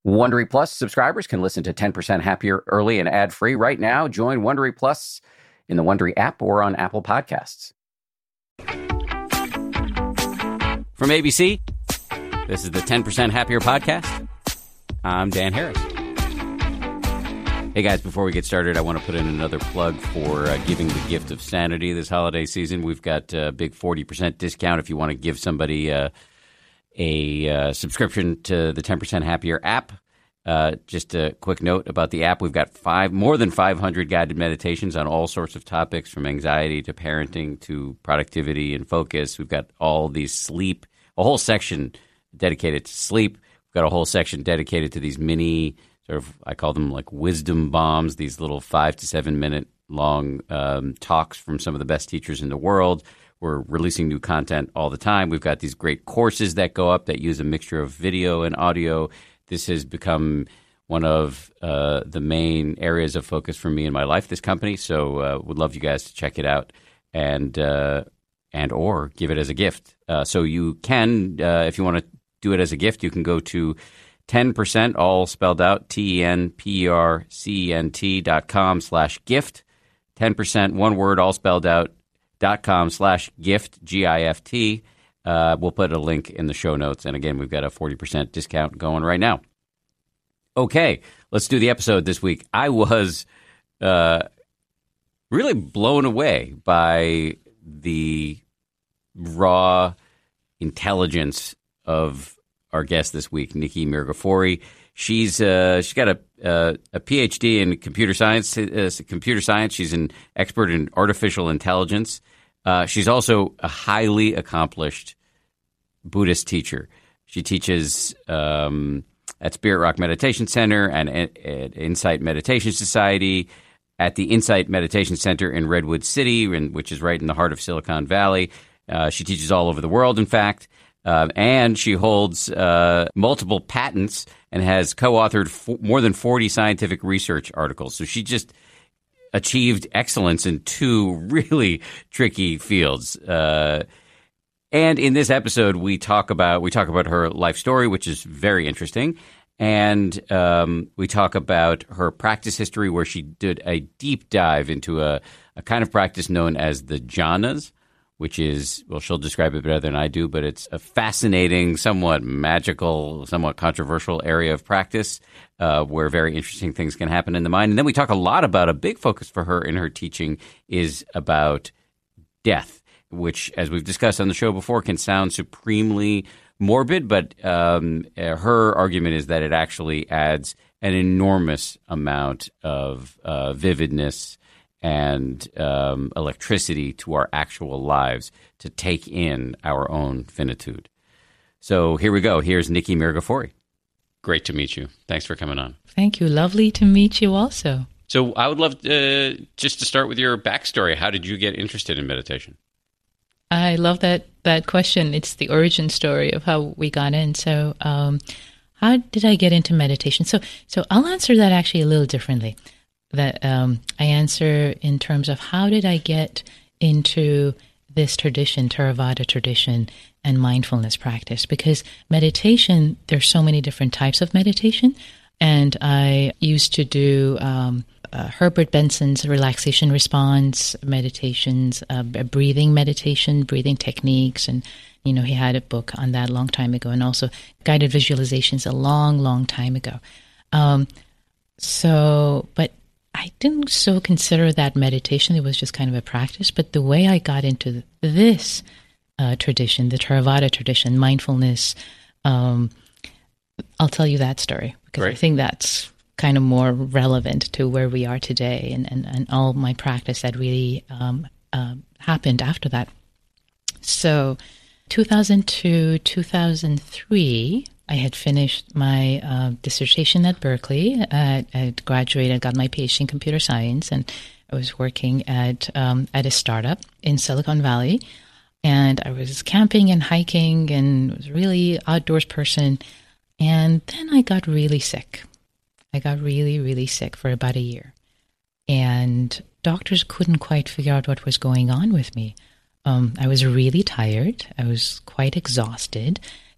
Wondery Plus subscribers can listen to 10% Happier early and ad-free right now. Join Wondery Plus in the Wondery app or on Apple Podcasts. From ABC, this is the 10% Happier podcast. I'm Dan Harris. Hey guys, before we get started, I want to put in another plug for giving the gift of sanity this holiday season. We've got a big 40% discount if you want to give somebody a subscription to the 10% Happier app. Just a quick note about the app. We've got more than 500 guided meditations on all sorts of topics, from anxiety to parenting to productivity and focus. We've got all these sleep, a whole section dedicated to sleep. We've got a whole section dedicated to these mini sort of, I call them like wisdom bombs, these little 5 to 7 minute long talks from some of the best teachers in the world. We're releasing new content all the time. We've got these great courses that go up that use a mixture of video and audio. This has become one of the main areas of focus for me in my life, this company. So would love you guys to check it out and or give it as a gift. So you can, if you want to do it as a gift, you can go to 10%, all spelled out, TENPERCENT.com/gift. 10%, one word, all spelled out, .com/gift, GIFT. We'll put a link in the show notes. And again, we've got a 40% discount going right now. Okay, let's do the episode this week. I was really blown away by the raw intelligence of our guest this week, Nikki Mirghafori. She's got a PhD in computer science. She's an expert in artificial intelligence. She's also a highly accomplished Buddhist teacher. She teaches at Spirit Rock Meditation Center and at Insight Meditation Society, at the Insight Meditation Center in Redwood City, which is right in the heart of Silicon Valley. She teaches all over the world, in fact. And she holds multiple patents and has co-authored more than 40 scientific research articles. So she just achieved excellence in two really tricky fields. And in this episode, we talk about her life story, which is very interesting. And we talk about her practice history, where she did a deep dive into a kind of practice known as the jhanas, which is, well, she'll describe it better than I do, but it's a fascinating, somewhat magical, somewhat controversial area of practice where very interesting things can happen in the mind. And then we talk a lot about a big focus for her in her teaching is about death, which, as we've discussed on the show before, can sound supremely morbid, but her argument is that it actually adds an enormous amount of vividness and electricity to our actual lives to take in our own finitude. So here we go. Here's Nikki Mirghafori. Great to meet you. Thanks for coming on. Thank you. Lovely to meet you also. So I would love just to start with your backstory. How did you get interested in meditation? I love that question. It's the origin story of how we got in. So how did I get into meditation? So I'll answer that actually a little differently. That I answer in terms of how did I get into this tradition, Theravada tradition, and mindfulness practice? Because meditation, there's so many different types of meditation, and I used to do Herbert Benson's relaxation response meditations, breathing meditation, breathing techniques, and he had a book on that a long time ago, and also guided visualizations a long, long time ago. But I didn't so consider that meditation. It was just kind of a practice. But the way I got into this tradition, the Theravada tradition, mindfulness, I'll tell you that story because Great. I think that's kind of more relevant to where we are today and all my practice that really happened after that. So 2002, 2003, I had finished my dissertation at Berkeley. I had graduated, got my PhD in computer science, and I was working at a startup in Silicon Valley. And I was camping and hiking and was a really outdoors person. And then I got really sick. I got really, really sick for about a year. And doctors couldn't quite figure out what was going on with me. I was really tired. I was quite exhausted.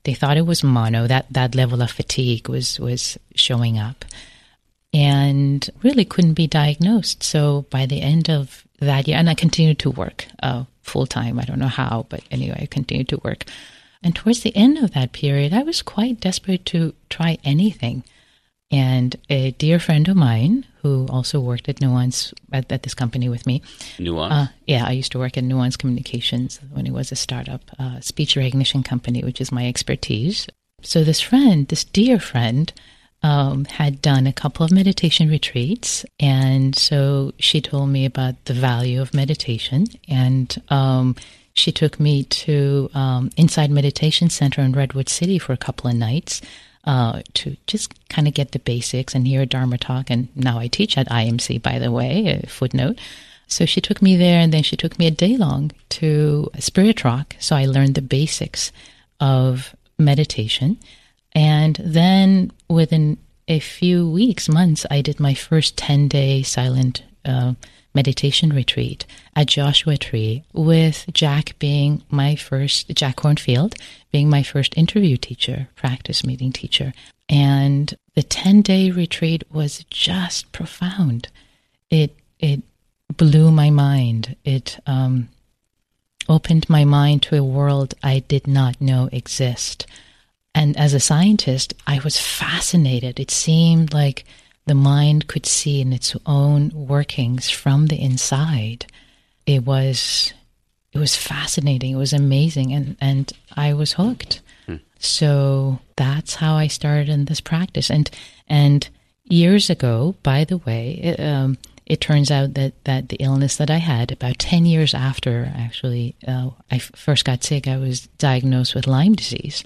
They thought it was mono. That level of fatigue was showing up, and really couldn't be diagnosed. So by the end of that year, and I continued to work full time. I don't know how, but anyway, I continued to work. And towards the end of that period, I was quite desperate to try anything. And a dear friend of mine who also worked at Nuance, at this company with me. Nuance? Yeah, I used to work at Nuance Communications when it was a startup speech recognition company, which is my expertise. So this dear friend, had done a couple of meditation retreats. And so she told me about the value of meditation. And she took me to Inside Meditation Center in Redwood City for a couple of nights. To just kind of get the basics and hear a Dharma talk. And now I teach at IMC, by the way, a footnote. So she took me there, and then she took me a day long to Spirit Rock. So I learned the basics of meditation. And then within a few weeks, months, I did my first 10-day silent meditation retreat at Joshua Tree, with Jack Kornfield being my first interview teacher, practice meeting teacher. And the 10-day retreat was just profound. It blew my mind. It opened my mind to a world I did not know exist. And as a scientist, I was fascinated. It seemed like the mind could see in its own workings from the inside. It was fascinating. It was amazing, and I was hooked. So that's how I started in this practice. And years ago, by the way, it turns out that the illness that I had, about 10 years after actually I first got sick, I was diagnosed with Lyme disease,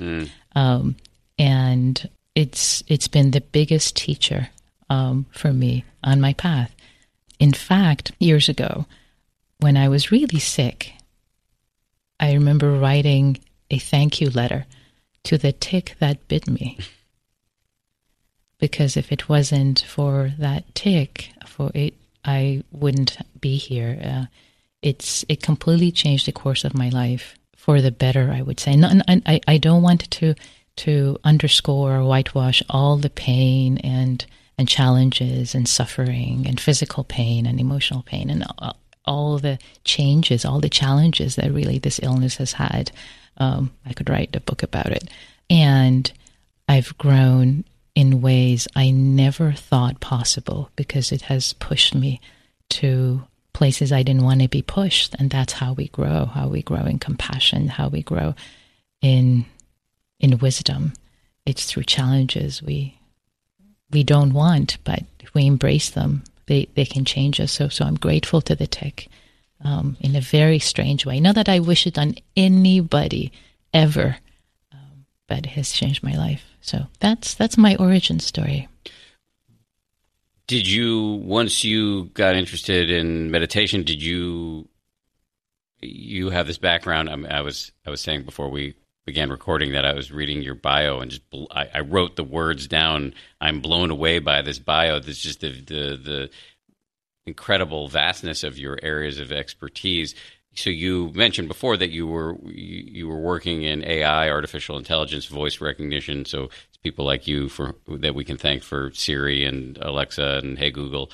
and it's been the biggest teacher for me on my path. In fact, years ago, when I was really sick, I remember writing a thank you letter to the tick that bit me. Because if it wasn't for that tick, I wouldn't be here. It completely changed the course of my life for the better, I would say. And I don't want to underscore or whitewash all the pain and challenges and suffering and physical pain and emotional pain and all the changes, all the challenges that really this illness has had. I could write a book about it. And I've grown in ways I never thought possible, because it has pushed me to places I didn't want to be pushed. And that's how we grow in compassion, how we grow in wisdom. It's through challenges we don't want, but if we embrace them, they can change us. So I'm grateful to the tick in a very strange way. Not that I wish it on anybody ever, but it has changed my life. So that's my origin story. Did you, once you got interested in meditation, did you have this background? I was saying before we began recording that I was reading your bio, and just I wrote the words down. I'm blown away by this bio. There's just the incredible vastness of your areas of expertise. So you mentioned before that you were working in AI, artificial intelligence, voice recognition. So it's people like you that we can thank for Siri and Alexa and Hey Google.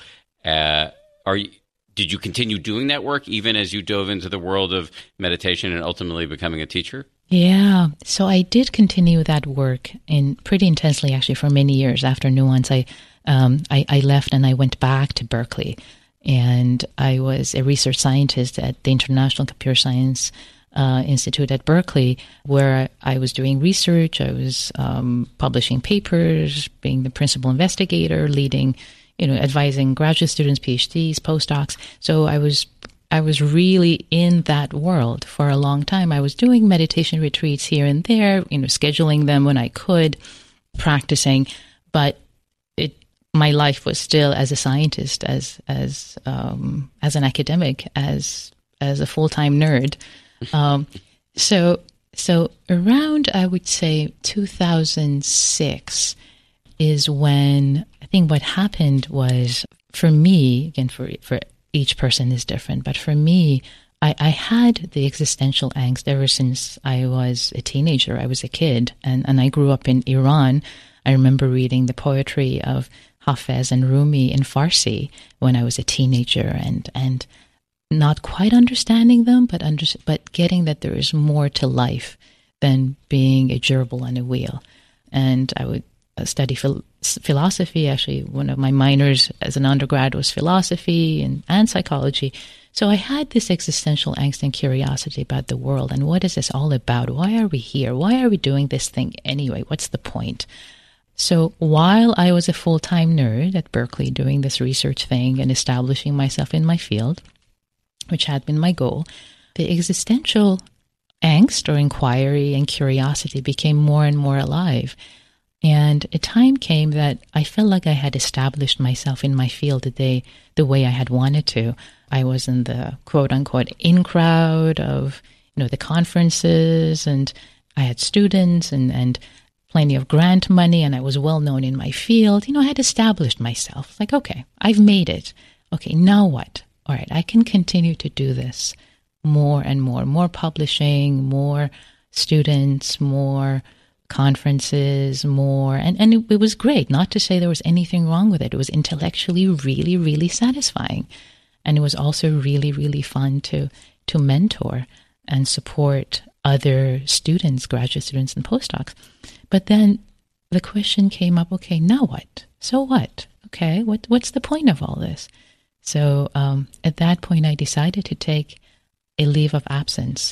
Did you continue doing that work even as you dove into the world of meditation and ultimately becoming a teacher? Yeah, so I did continue that work pretty intensely, actually, for many years. After Nuance, I left and I went back to Berkeley, and I was a research scientist at the International Computer Science Institute at Berkeley, where I was doing research. I was publishing papers, being the principal investigator, leading, advising graduate students, PhDs, postdocs. So I was really in that world for a long time. I was doing meditation retreats here and there, scheduling them when I could, practicing, but my life was still as a scientist, as an academic, as a full-time nerd. So around, I would say, 2006 is when I think what happened was, for me, again, for each person is different, but for me, I had the existential angst ever since I was a teenager. I was a kid, and I grew up in Iran. I remember reading the poetry of Hafez and Rumi in Farsi when I was a teenager, and not quite understanding them, but getting that there is more to life than being a gerbil on a wheel. And I would study philosophy. Actually, one of my minors as an undergrad was philosophy and psychology. So I had this existential angst and curiosity about the world. And what is this all about? Why are we here? Why are we doing this thing anyway? What's the point? So while I was a full-time nerd at Berkeley doing this research thing and establishing myself in my field, which had been my goal, the existential angst or inquiry and curiosity became more and more alive. And a time came that I felt like I had established myself in my field the way I had wanted to. I was in the quote-unquote in crowd of the conferences, and I had students and plenty of grant money, and I was well known in my field. I had established myself. Like, okay, I've made it. Okay, now what? All right, I can continue to do this more and more publishing, more students, more conferences, more. And it was great. Not to say there was anything wrong with it. It was intellectually really, really satisfying. And it was also really, really fun to mentor and support other students, graduate students and postdocs. But then the question came up, okay, now what? So what? Okay, what's the point of all this? So at that point, I decided to take a leave of absence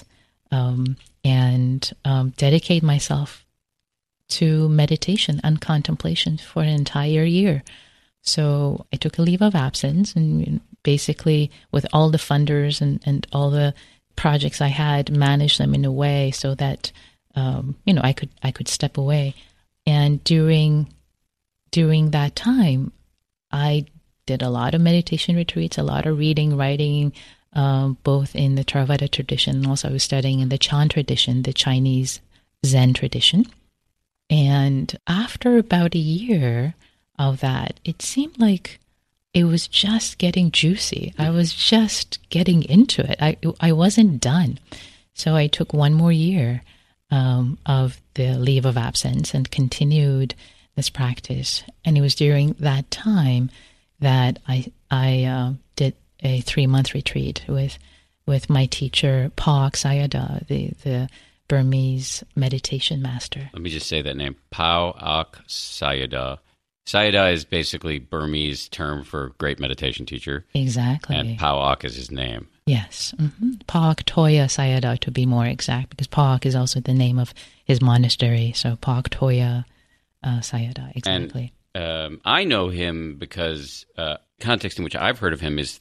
and dedicate myself to meditation and contemplation for an entire year. So I took a leave of absence, and basically with all the funders and all the projects I had, managed them in a way so that I could step away. And during that time, I did a lot of meditation retreats, a lot of reading, writing, both in the Theravada tradition, and also I was studying in the Chan tradition, the Chinese Zen tradition. And after about a year of that, it seemed like it was just getting juicy. I was just getting into it. I wasn't done. So I took one more year of the leave of absence and continued this practice. And it was during that time that I did a 3-month retreat with my teacher, Pa Auk Sayadaw, the Burmese meditation master. Let me just say that name, Pa Auk Sayadaw. Sayadaw is basically Burmese term for great meditation teacher. Exactly. And Pa Auk is his name. Yes. Mm-hmm. Pa Auk Toya Sayadaw, to be more exact, because Pa Auk is also the name of his monastery. So Pa Auk Toya Sayadaw, exactly. And I know him because context in which I've heard of him is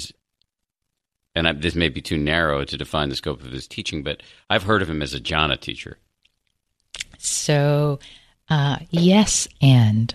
this may be too narrow to define the scope of his teaching, but I've heard of him as a jhana teacher. So, yes and.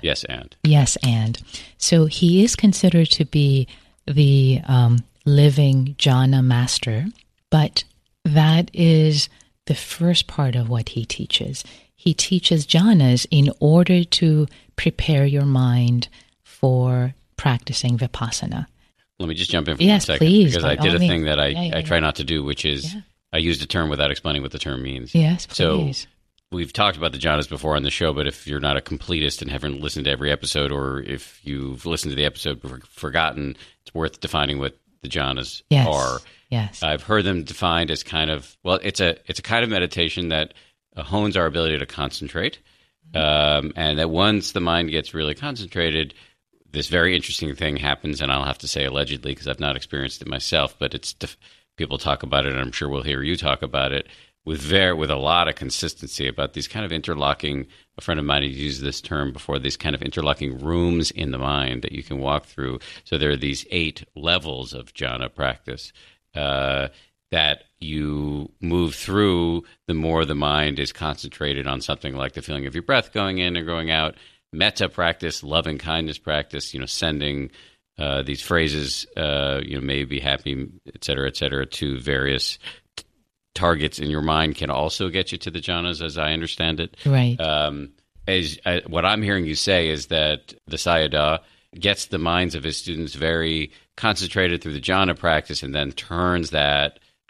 So he is considered to be the living jhana master, but that is the first part of what he teaches. He teaches jhanas in order to prepare your mind for practicing vipassana. Let me just jump in for a second. Please, because I did a thing that I try not to do, which is I used a term without explaining what the term means. Yes, please. So we've talked about the jhanas before on the show, but if you're not a completist and haven't listened to every episode, or if you've listened to the episode but forgotten, it's worth defining what the jhanas are. Yes. I've heard them defined as kind of, it's a kind of meditation that hones our ability to concentrate, and that once the mind gets really concentrated, this very interesting thing happens, and I'll have to say allegedly because I've not experienced it myself, but people talk about it, and I'm sure we'll hear you talk about it with a lot of consistency about these kind of interlocking. A friend of mine had used this term before, these kind of interlocking rooms in the mind that you can walk through. So there are these 8 levels of jhana practice that you move through the more the mind is concentrated on something like the feeling of your breath going in and going out. Metta practice, loving kindness practice, sending these phrases, may be happy, et cetera, to various targets in your mind can also get you to the jhanas, as I understand it. Right. What I'm hearing you say is that the Sayadaw gets the minds of his students very concentrated through the jhana practice and then turns that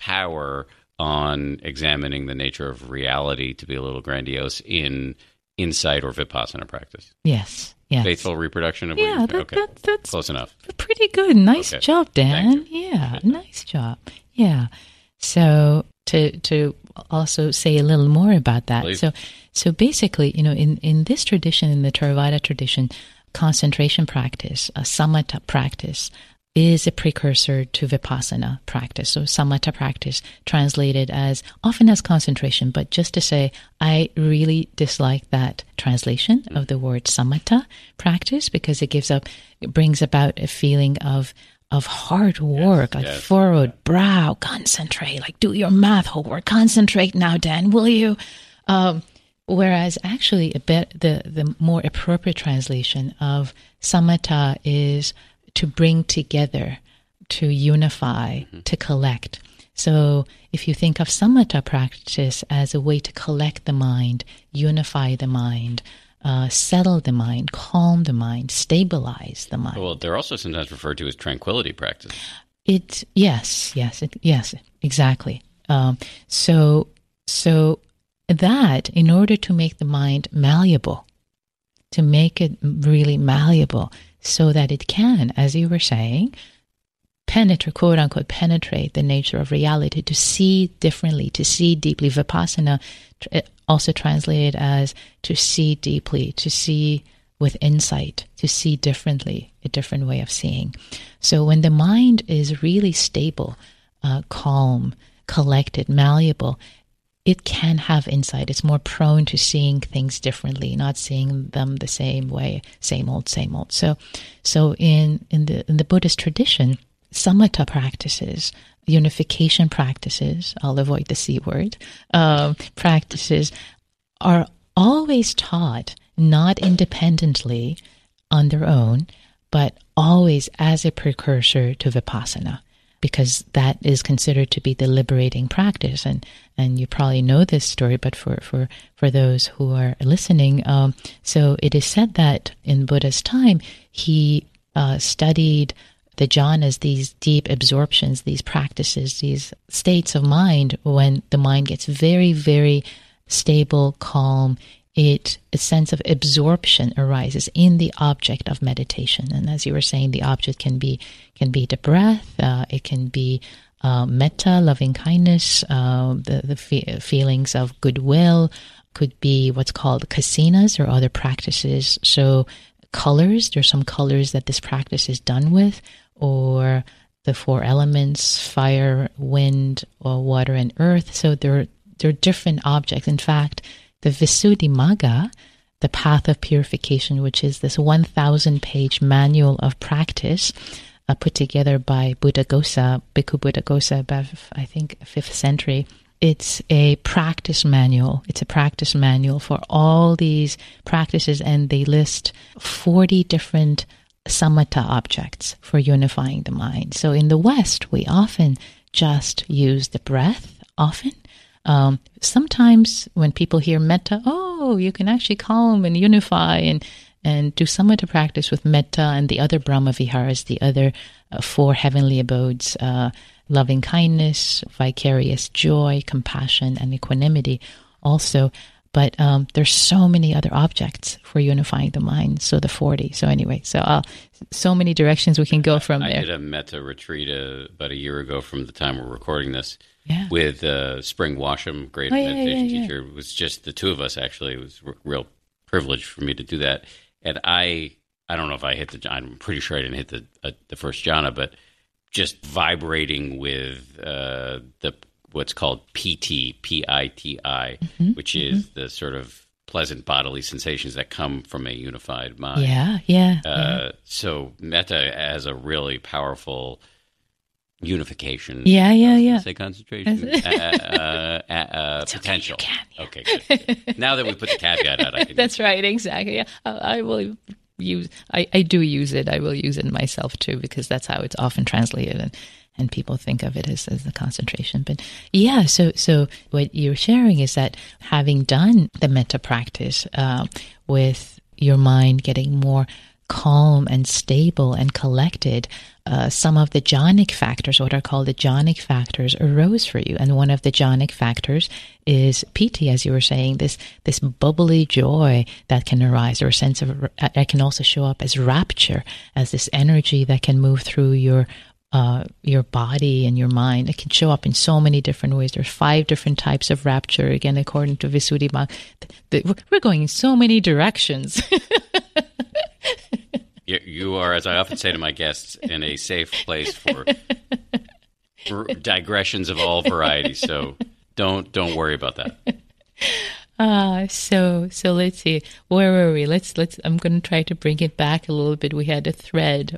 power on examining the nature of reality to be a little grandiose in insight or vipassana practice. Yes. Yes. Faithful reproduction of what that's close enough. Pretty good. Nice Okay. job, Dan. Thank you. Yeah, nice job. Yeah. So to also say a little more about that. Please. So basically, in this tradition, in the Theravada tradition, concentration practice, a samatha practice, is a precursor to vipassana practice. So samatha practice translated as often as concentration, but just to say, I really dislike that translation of the word samatha practice because it brings about a feeling of hard work, furrowed brow, concentrate, like do your math homework, concentrate now, Dan, will you? Whereas actually the more appropriate translation of samatha is to bring together, to unify, to collect. So if you think of samatha practice as a way to collect the mind, unify the mind, settle the mind, calm the mind, stabilize the mind. Well, they're also sometimes referred to as tranquility practice. Yes, exactly. So that in order to make the mind malleable, to make it really malleable, so that it can, as you were saying, quote unquote, penetrate the nature of reality, to see differently, to see deeply. Vipassana also translated as to see deeply, to see with insight, to see differently, a different way of seeing. So when the mind is really stable, calm, collected, malleable, it can have insight. It's more prone to seeing things differently, not seeing them the same way, same old. So in the Buddhist tradition, samatha practices, unification practices, I'll avoid the C word, practices are always taught not independently on their own, but always as a precursor to vipassana, because that is considered to be the liberating practice. And you probably know this story, but for those who are listening, so it is said that in Buddha's time, he studied the jhanas, these deep absorptions, these practices, these states of mind when the mind gets very, very stable, calm. A sense of absorption arises in the object of meditation. And as you were saying, the object can be the breath, it can be metta, loving kindness, the feelings of goodwill, could be what's called kasinas or other practices. So colors, there's some colors that this practice is done with, or the four elements, fire, wind, or water, and earth. So they're different objects. In fact, the Visuddhimagga, the path of purification, which is this 1,000-page manual of practice put together by Bhikkhu Buddhaghosa, about, I think, 5th century. It's a practice manual. It's a practice manual for all these practices, and they list 40 different samatha objects for unifying the mind. So in the West, we often just use the breath, sometimes when people hear metta, you can actually calm and unify and do samatha practice with metta and the other Brahma Viharas, the other 4 heavenly abodes, loving kindness, vicarious joy, compassion, and equanimity also. But there's so many other objects for unifying the mind, so the 40. So anyway, so many directions we can go from there. I did a metta retreat about a year ago from the time we're recording this. Yeah. With Spring Washam, great meditation teacher. It was just the two of us, actually. It was a real privilege for me to do that. And I don't know if I hit I'm pretty sure I didn't hit the first jhana, but just vibrating with what's called piti, P-I-T-I, which is the sort of pleasant bodily sensations that come from a unified mind. So metta has a really powerful unification. Say concentration. Potential. You can, Okay, good. Now that we put the caveat out, I can. That's right, exactly. Yeah. I will use. I do use it. I will use it myself too, because that's how it's often translated, and people think of it as the concentration. But yeah, so what you're sharing is that having done the metta practice with your mind getting more calm and stable and collected, some of the jhanic factors, what are called the jhanic factors, arose for you. And one of the jhanic factors is piti, as you were saying, this bubbly joy that can arise, or a sense of, it can also show up as rapture, as this energy that can move through your body and your mind. It can show up in so many different ways. There's 5 different types of rapture, again, according to Visuddhimagga. We're going in so many directions. You are, as I often say to my guests, in a safe place for digressions of all varieties. So don't worry about that. So let's see. Where were we? Let's. I'm going to try to bring it back a little bit. We had a thread,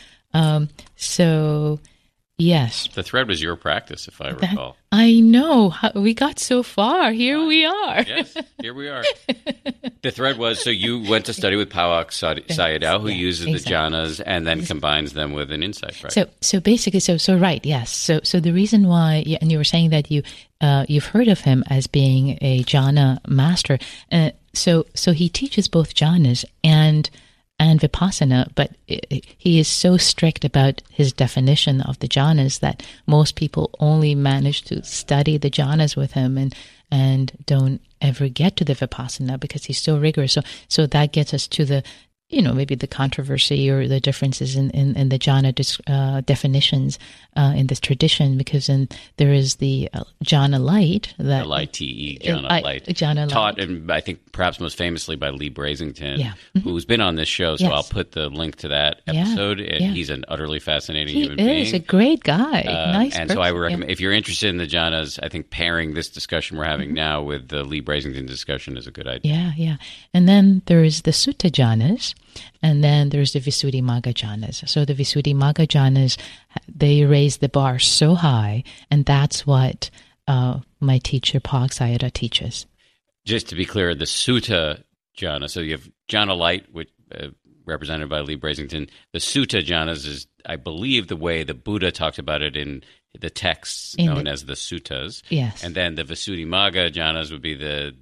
so yes. The thread was your practice, if I recall. I know. We got so far. Here we are. Yes, here we are. The thread was, so you went to study with Pawak Sayadaw, who uses the jhanas and then combines them with an insight, right? So basically, so right, yes. So the reason why, and you were saying that you've heard of him as being a jhana master. So he teaches both jhanas and Vipassana, but he is so strict about his definition of the jhanas that most people only manage to study the jhanas with him and don't ever get to the Vipassana because he's so rigorous. So that gets us to the, maybe the controversy or the differences in the jhana definitions in this tradition, because then there is the jhana light. That L-I-T-E, jhana light. Jhana taught, light. and I think perhaps most famously by Lee Brasington, Mm-hmm. who's been on this show, so I'll put the link to that episode, and he's an utterly fascinating human being. He's a great guy, nice and person. so I would recommend, if you're interested in the jhanas, I think pairing this discussion we're having now with the Lee Brasington discussion is a good idea. Yeah. And then there's the Sutta jhanas, and then there's the Visuddhimagga jhanas. So the Visuddhimagga jhanas, they raise the bar so high, and that's what my teacher, Pawak Sayadaw, teaches. Just to be clear, the Sutta jhana, so you have jhana light, which represented by Lee Brasington. The Sutta jhanas is, I believe, the way the Buddha talked about it in the texts known as the suttas. Yes. And then the Visuddhimagga jhanas would be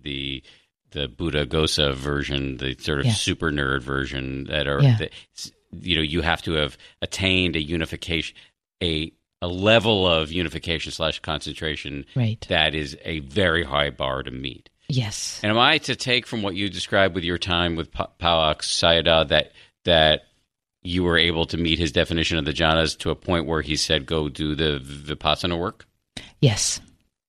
the Buddha Gosa version, the sort of super nerd version that are, you have to have attained a unification, a level of unification / concentration that is a very high bar to meet. Yes. And am I to take from what you described with your time with Pawak Sayadaw that you were able to meet his definition of the jhanas to a point where he said, go do the Vipassana work? Yes.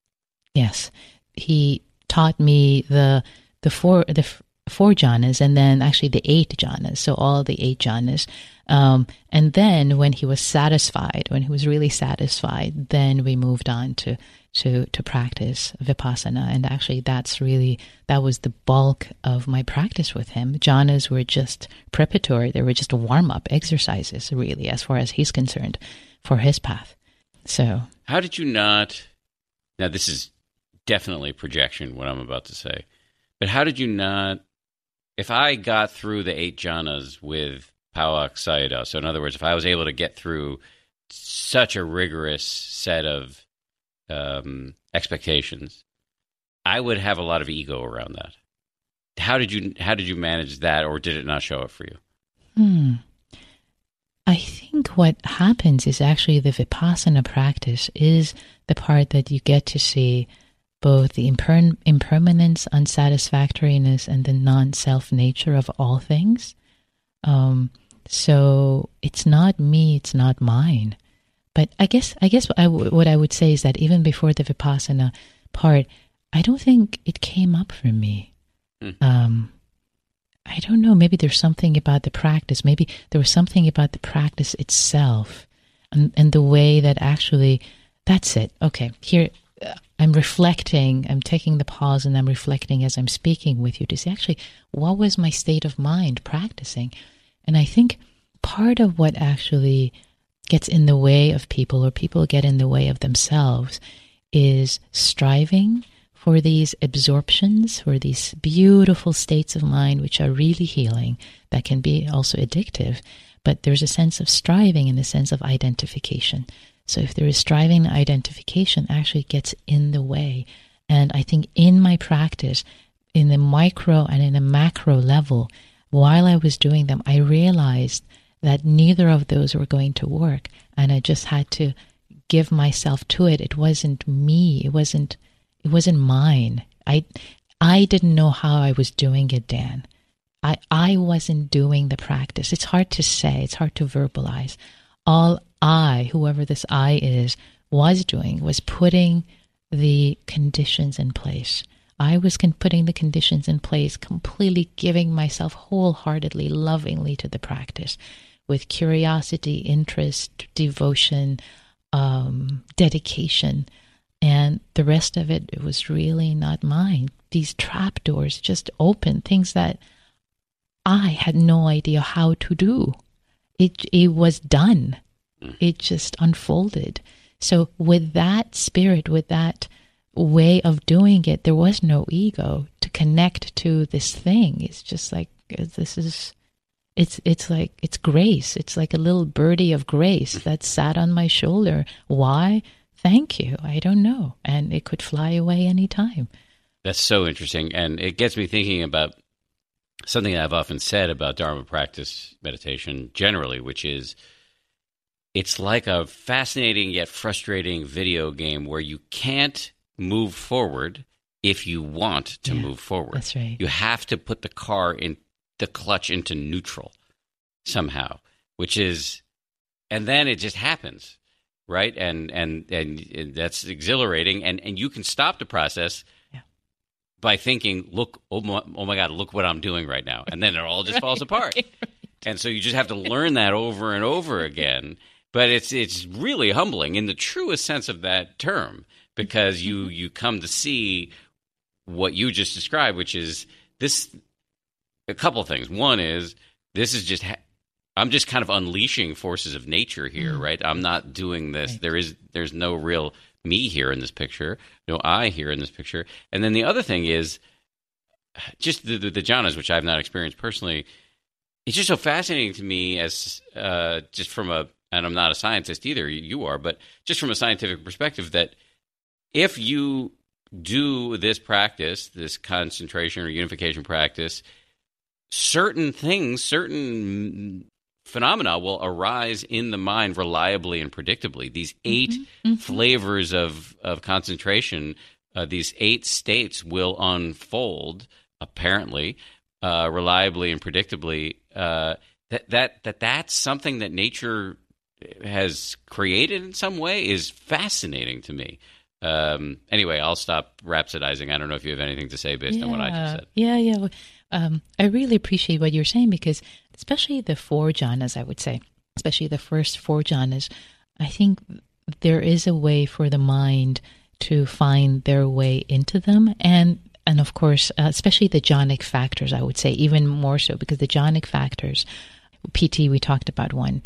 He taught me the four jhanas, and then actually the 8 jhanas, so all the 8 jhanas. And then when he was satisfied, when he was really satisfied, then we moved on to practice Vipassana. And actually that was the bulk of my practice with him. Jhanas were just preparatory. They were just warm-up exercises, really, as far as he's concerned, for his path. So how did you not, now this is definitely projection, what I'm about to say, but how did you not, if I got through the 8 jhanas with Pawak Sayadaw, so in other words, if I was able to get through such a rigorous set of expectations, I would have a lot of ego around that. How did you manage that, or did it not show up for you? I think what happens is actually the Vipassana practice is the part that you get to see both the impermanence, unsatisfactoriness, and the non-self nature of all things. So it's not me, it's not mine. But I guess what I would say is that even before the Vipassana part, I don't think it came up for me. I don't know, maybe there's something about the practice. Maybe there was something about the practice itself and the way that actually, that's it. Okay, here I'm reflecting, I'm taking the pause and I'm reflecting as I'm speaking with you to see actually what was my state of mind practicing. And I think part of what actually gets in the way of people, or people get in the way of themselves, is striving for these absorptions, for these beautiful states of mind which are really healing, that can be also addictive. But there's a sense of striving and a sense of identification. So if there is striving and identification, actually gets in the way. And I think in my practice, in the micro and in a macro level, while I was doing them, I realized that neither of those were going to work. And I just had to give myself to it. It wasn't me. It wasn't mine. I didn't know how I was doing it, Dan. I wasn't doing the practice. It's hard to say. It's hard to verbalize. All I, whoever this I is, was doing was putting the conditions in place. I was putting the conditions in place, completely giving myself wholeheartedly, lovingly to the practice with curiosity, interest, devotion, dedication. And the rest of it was really not mine. These trapdoors just opened, things that I had no idea how to do. It was done. It just unfolded. So with that spirit, with that way of doing it, there was no ego to connect to this thing. It's just like, it's like, it's grace. It's like a little birdie of grace that sat on my shoulder. Why? Thank you. I don't know. And it could fly away anytime. That's so interesting. And it gets me thinking about something that I've often said about Dharma practice meditation generally, which is it's like a fascinating yet frustrating video game where you can't move forward if you want to move forward. That's right. You have to put the car in the clutch into neutral somehow, which is, and then it just happens, right? And that's exhilarating, and you can stop the process by thinking, look, oh my God, look what I'm doing right now. And then it all just falls apart. Right. And so you just have to learn that over and over again. But it's really humbling in the truest sense of that term, because you come to see what you just described, which is this, a couple of things. One is, this is just, I'm just kind of unleashing forces of nature here, right? I'm not doing this. Right. There's no real me here in this picture, no I here in this picture. And then the other thing is just the jhanas, which I've not experienced personally. It's just so fascinating to me as just from and I'm not a scientist either, you are, but just from a scientific perspective, that if you do this practice, this concentration or unification practice, certain things, certain phenomena will arise in the mind reliably and predictably. These 8 flavors of concentration, these 8 states will unfold, apparently, reliably and predictably. That's something that nature has created in some way is fascinating to me. Anyway, I'll stop rhapsodizing. I don't know if you have anything to say based on what I just said. Yeah. I really appreciate what you're saying, because especially the 4 jhanas, I would say, especially the first 4 jhanas, I think there is a way for the mind to find their way into them. And of course, especially the jhanic factors, I would say, even more so, because the jhanic factors, PT, we talked about one,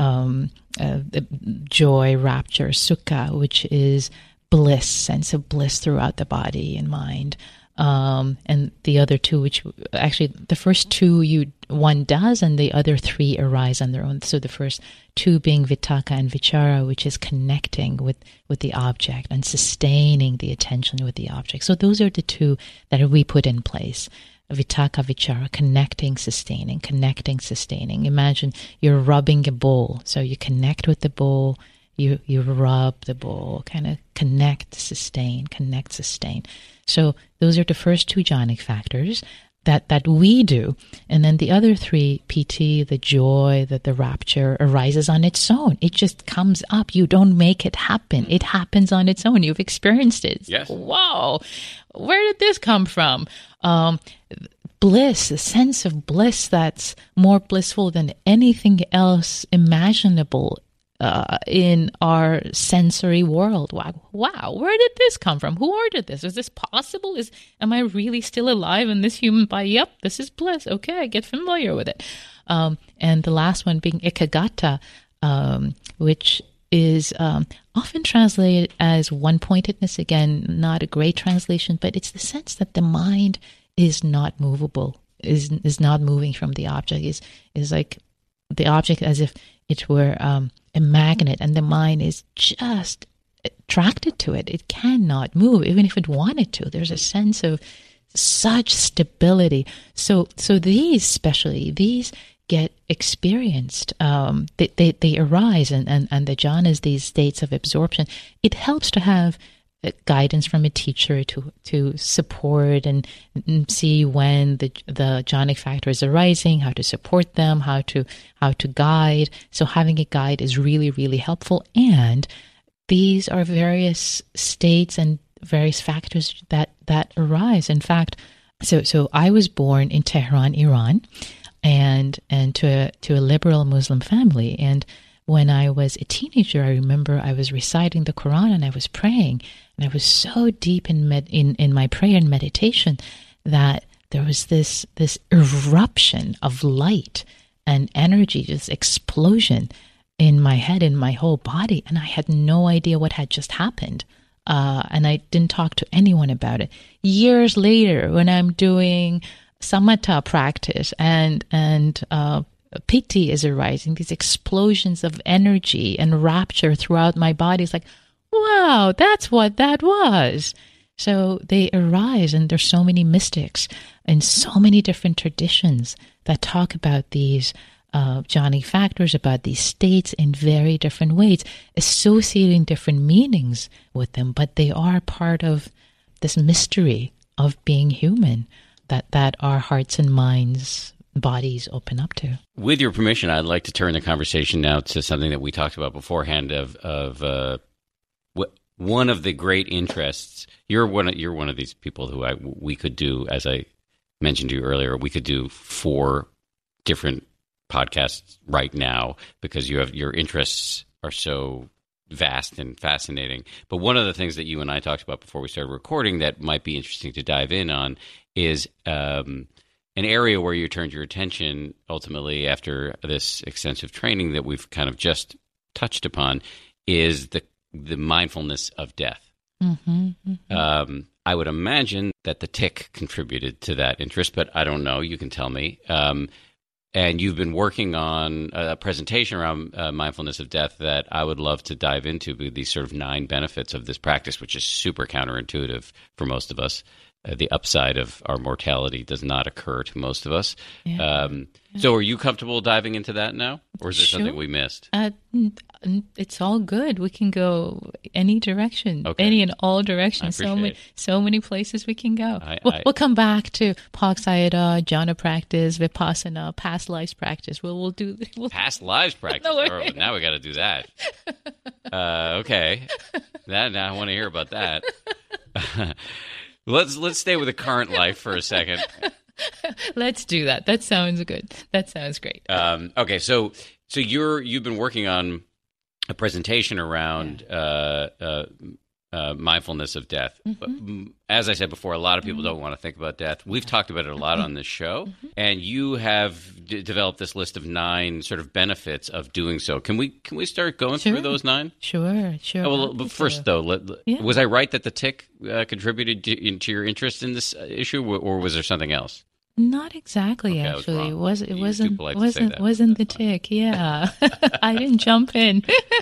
joy, rapture, sukha, which is bliss, sense of bliss throughout the body and mind. And the other 2, which actually the first 2 one does, and the other 3 arise on their own. So the first 2 being vitakka and vichara, which is connecting with the object and sustaining the attention with the object. So those are the 2 that we put in place. Vitakka, vichara, connecting, sustaining. Imagine you're rubbing a bowl. So you connect with the bowl, you rub the bowl, kind of connect, sustain. So those are the first 2 jhanic factors that we do. And then the other 3, PT, the joy, the rapture, arises on its own. It just comes up. You don't make it happen. It happens on its own. You've experienced it. Yes. Wow. Where did this come from? Bliss, a sense of bliss that's more blissful than anything else imaginable in our sensory world. Wow, where did this come from? Who ordered this? Is this possible? Am I really still alive in this human body? Yep, this is bliss. Okay, I get familiar with it. And the last one being ekagata, which is often translated as one-pointedness. Again, not a great translation, but it's the sense that the mind is not movable, is not moving from the object, is like the object as if it were a magnet, and the mind is just attracted to it. It cannot move, even if it wanted to. There's a sense of such stability. So these get experienced. They arise, and the jhanas, these states of absorption. It helps to have guidance from a teacher to support and see when the jhanic factors are rising, how to support them, how to guide. So having a guide is really, really helpful. And these are various states and various factors that arise. In fact, so I was born in Tehran, Iran, and to a liberal Muslim family. And when I was a teenager, I remember I was reciting the Quran and I was praying, and I was so deep in my prayer and meditation that there was this eruption of light and energy, this explosion in my head, in my whole body, and I had no idea what had just happened. And I didn't talk to anyone about it. Years later, when I'm doing samatha practice and piti is arising, these explosions of energy and rapture throughout my body, it's like, wow, that's what that was. So they arise, and there's so many mystics and so many different traditions that talk about these jhanic factors, about these states in very different ways, associating different meanings with them, but they are part of this mystery of being human that our hearts and minds, bodies open up to. With your permission, I'd like to turn the conversation now to something that we talked about beforehand of one of the great interests. You're one of these people who we could do, as I mentioned to you earlier, we could do 4 different podcasts right now because your interests are so vast and fascinating. But one of the things that you and I talked about before we started recording that might be interesting to dive in on is an area where you turned your attention ultimately after this extensive training that we've kind of just touched upon is the mindfulness of death. Mm-hmm, mm-hmm. I would imagine that the tick contributed to that interest, but I don't know. You can tell me. And you've been working on a presentation around mindfulness of death that I would love to dive into, these sort of 9 benefits of this practice, which is super counterintuitive for most of us. The upside of our mortality does not occur to most of us. Yeah. So are you comfortable diving into that now? Or is there something we missed? It's all good. We can go any direction, okay. Any and all directions. So many places we can go. We'll come back to Pak Sayadaw, jhana practice, vipassana, past lives practice. We'll do past lives practice. Now we got to do that. Okay. Now I want to hear about that. Let's stay with the current life for a second. Let's do that. That sounds good. That sounds great. Okay, so you've been working on a presentation around mindfulness of death. Mm-hmm. But as I said before, a lot of people don't want to think about death. We've talked about it a lot on this show, and you have developed this list of 9 sort of benefits of doing so. Can we start going through those 9? Sure. Oh, well, but first, though, was I right that the tick contributed to your interest in this issue, or was there something else? Not exactly, okay, actually. It wasn't the tick. Yeah. I didn't jump in.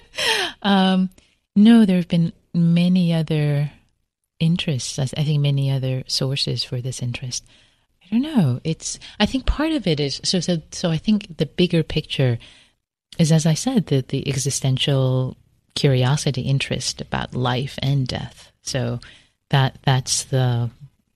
No, there have been many other interests. I think many other sources for this interest. I don't know. I think part of it is so I think the bigger picture is, as I said, the existential curiosity, interest about life and death. So that's the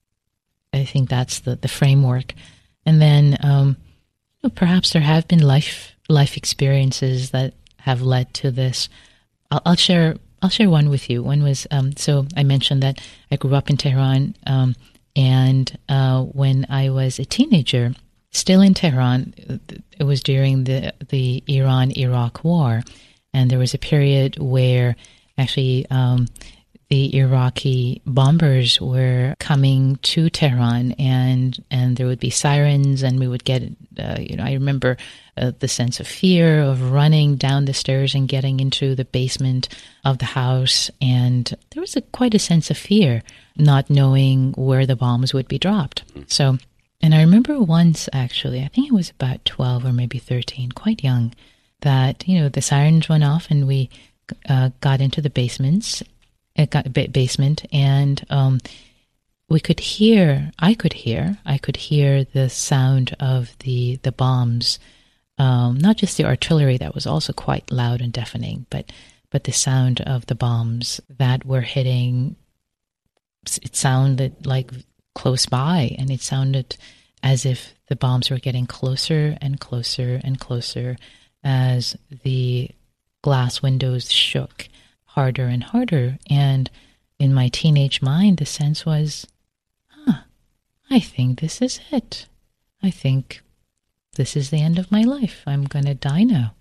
framework. And then perhaps there have been life experiences that have led to this. I'll share one with you. One was so I mentioned that I grew up in Tehran, and when I was a teenager, still in Tehran, it was during the Iran-Iraq War, and there was a period where actually the Iraqi bombers were coming to Tehran, and there would be sirens, and we would get, I remember the sense of fear of running down the stairs and getting into the basement of the house, and there was quite a sense of fear, not knowing where the bombs would be dropped. So, and I remember once, actually, I think it was about 12 or maybe 13, quite young, that, the sirens went off, and we got into the basement, and I could hear the sound of the bombs, not just the artillery that was also quite loud and deafening, but the sound of the bombs that were hitting. It sounded like close by, and it sounded as if the bombs were getting closer and closer and closer as the glass windows shook harder and harder. And in my teenage mind, the sense was, I think this is it. I think this is the end of my life. I'm going to die now.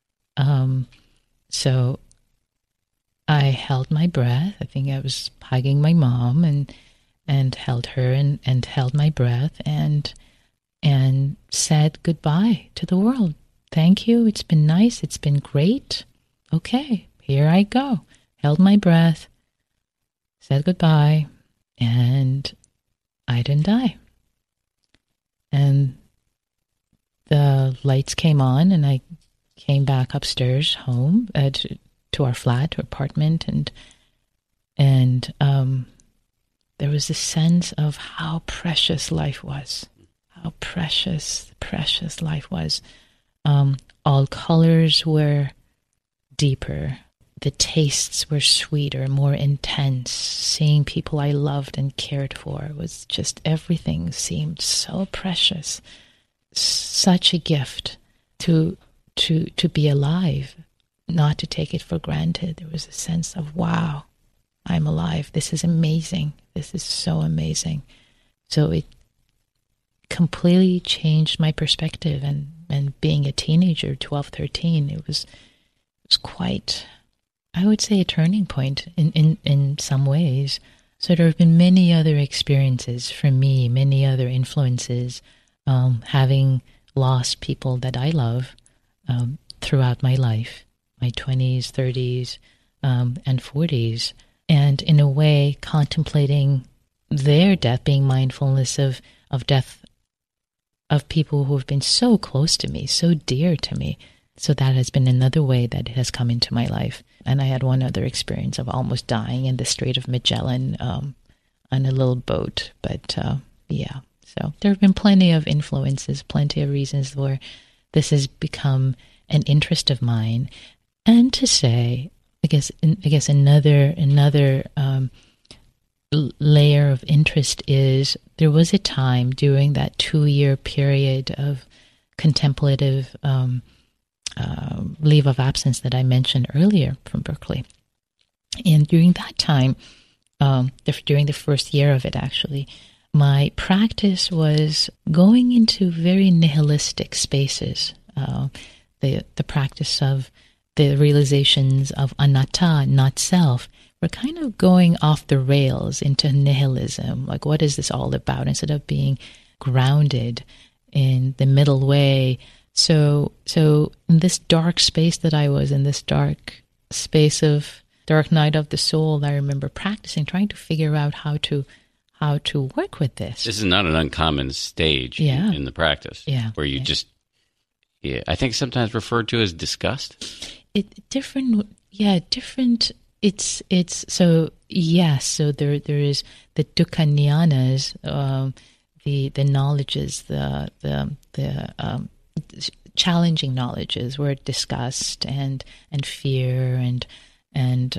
So I held my breath. I think I was hugging my mom and held her and held my breath and said goodbye to the world. Thank you. It's been nice. It's been great. Okay, here I go. Held my breath, said goodbye, and I didn't die. And the lights came on, and I came back upstairs home to our flat, to our apartment, and there was a sense of how precious life was, how precious life was. All colors were deeper. The tastes were sweeter, more intense. Seeing people I loved and cared for was just, everything seemed so precious. Such a gift to be alive, not to take it for granted. There was a sense of, wow, I'm alive. This is amazing. This is so amazing. So it completely changed my perspective. And being a teenager, 12, 13, it was quite, I would say, a turning point in some ways. So there have been many other experiences for me, many other influences, having lost people that I love throughout my life, my 20s, 30s, and 40s. And in a way, contemplating their death, being mindfulness of death of people who have been so close to me, so dear to me. So that has been another way that has come into my life. And I had one other experience of almost dying in the Strait of Magellan on a little boat. But yeah, so there have been plenty of influences, plenty of reasons where this has become an interest of mine. And to say, I guess another layer of interest is there was a time during that 2-year period of contemplative leave of absence that I mentioned earlier from Berkeley. And during that time, during the first year of it actually, my practice was going into very nihilistic spaces. The practice of the realizations of anatta, not self, were kind of going off the rails into nihilism. Like, what is this all about? Instead of being grounded in the middle way. So in this dark space that I was in, this dark space of dark night of the soul, I remember practicing, trying to figure out how to work with this. This is not an uncommon stage in the practice, where you just, I think sometimes referred to as disgust. Different. It's so yes. So there is the dukkha jnanas, the knowledges, the challenging knowledges were disgust and fear and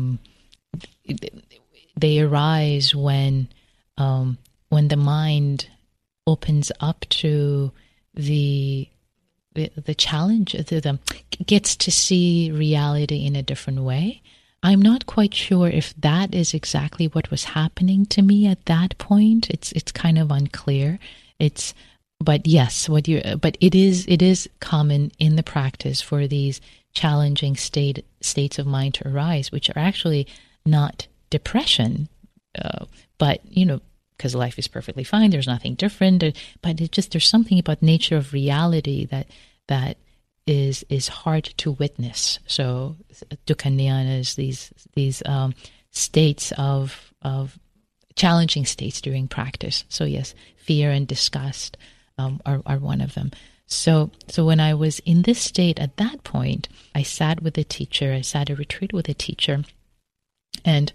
they arise when the mind opens up to the challenge, gets to see reality in a different way. I'm not quite sure if that is exactly what was happening to me at that point. It's kind of unclear. But yes, but it is common in the practice for these challenging states of mind to arise, which are actually not depression, but because life is perfectly fine, there's nothing different. But there's something about nature of reality that is hard to witness. So dukkha jnanas, these states of challenging states during practice. So yes, fear and disgust are one of them. So when I was in this state at that point, I sat with a teacher. I sat a retreat with a teacher, and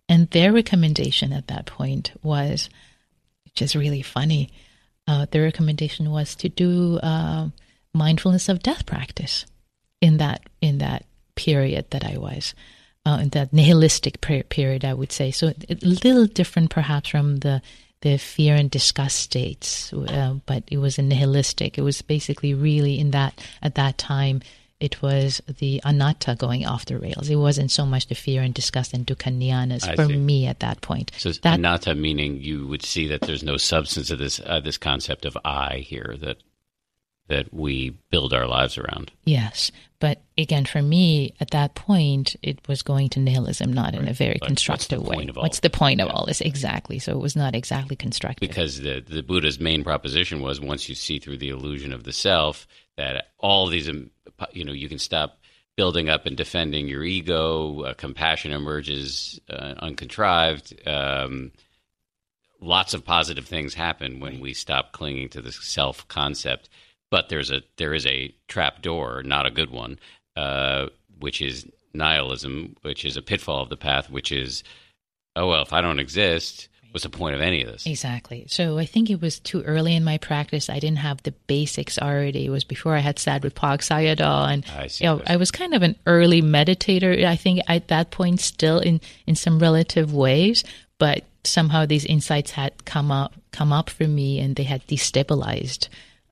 And their recommendation at that point was, which is really funny, their recommendation was to do mindfulness of death practice in that period that I was, in that nihilistic period, I would say. So a little different perhaps from the fear and disgust states, but it was a nihilistic. It was basically really at that time, it was the anatta going off the rails. It wasn't so much the fear and disgust and dukkha jnanas for me at that point. So anatta meaning you would see that there's no substance of this concept of I here that we build our lives around. Yes. But again, for me, at that point, it was going to nihilism, not in a very constructive way. What's the point of all this? Exactly. So it was not exactly constructive. Because the Buddha's main proposition was, once you see through the illusion of the self, that all these, you can stop building up and defending your ego, compassion emerges uncontrived. Lots of positive things happen when we stop clinging to this self concept. But there is a trap door, not a good one, which is nihilism, which is a pitfall of the path, which is, oh, well, if I don't exist, what's the point of any of this? Exactly. So I think it was too early in my practice. I didn't have the basics already. It was before I had sat with Pog Sayadaw. And I was kind of an early meditator, I think, at that point, still in some relative ways. But somehow these insights had come up for me, and they had destabilized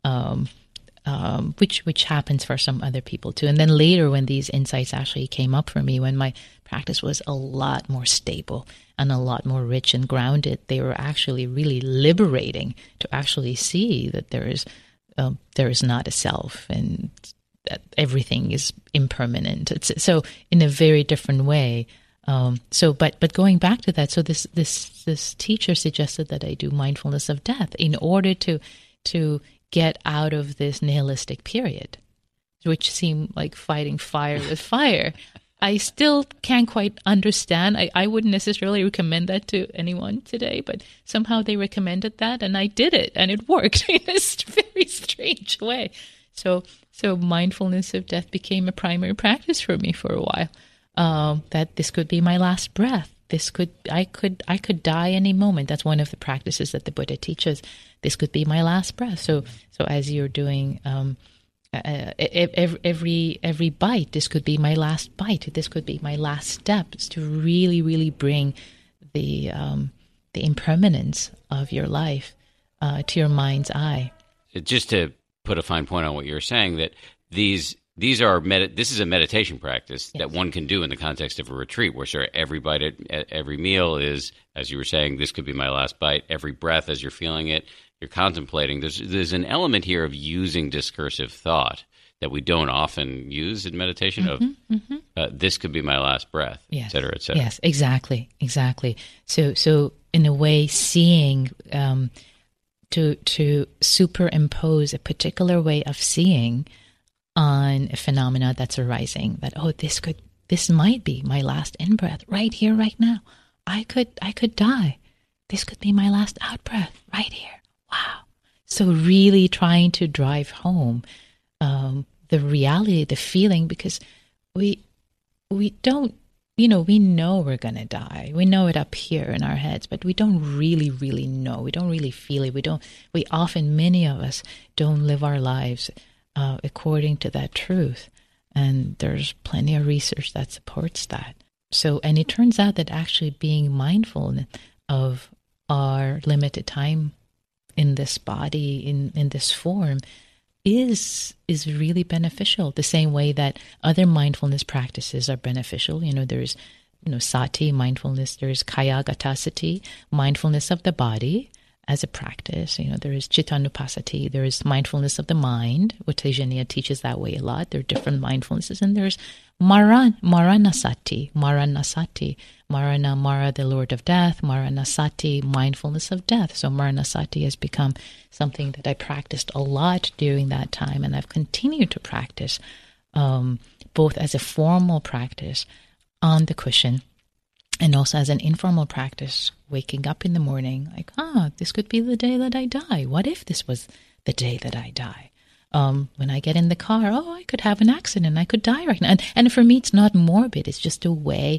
which happens for some other people too. And then later, when these insights actually came up for me, when my practice was a lot more stable and a lot more rich and grounded, they were actually really liberating to actually see that there is not a self, and that everything is impermanent. So in a very different way. But going back to that, so this teacher suggested that I do mindfulness of death in order to get out of this nihilistic period, which seemed like fighting fire with fire. I still can't quite understand. I wouldn't necessarily recommend that to anyone today, but somehow they recommended that, and I did it, and it worked in a very strange way. So mindfulness of death became a primary practice for me for a while. That this could be my last breath. I could die any moment. That's one of the practices that the Buddha teaches. This could be my last breath. So as you're doing every bite, this could be my last bite. This could be my last step. Is to really, really bring the impermanence of your life to your mind's eye. Just to put a fine point on what you're saying, that this is a meditation practice that one can do in the context of a retreat, where sure, every bite at every meal is, as you were saying, this could be my last bite. Every breath, as you're feeling it, you're contemplating. There's an element here of using discursive thought that we don't often use in meditation. This could be my last breath, et cetera, et cetera. Yes, exactly. So in a way, seeing to superimpose a particular way of seeing on a phenomena that's arising, that this might be my last in-breath right here, right now. I could die. This could be my last out-breath right here. Wow. So really trying to drive home the reality, the feeling, because we don't, we know we're going to die. We know it up here in our heads, but we don't really, really know. We don't really feel it. Many of us don't live our lives according to that truth. And there's plenty of research that supports that. So, and it turns out that actually being mindful of our limited time in this body, in this form, is really beneficial. The same way that other mindfulness practices are beneficial. There's sati, mindfulness. There's kayagata sati, mindfulness of the body as a practice. There is chittanupassati. There is mindfulness of the mind. Tejaniya teaches that way a lot. There are different mindfulnesses, and there's maranasati. Mara, the Lord of Death. Maranasati, mindfulness of death. So maranasati has become something that I practiced a lot during that time, and I've continued to practice both as a formal practice on the cushion and also as an informal practice, waking up in the morning, like, this could be the day that I die. What if this was the day that I die? When I get in the car, I could have an accident. I could die right now. And for me, it's not morbid. It's just a way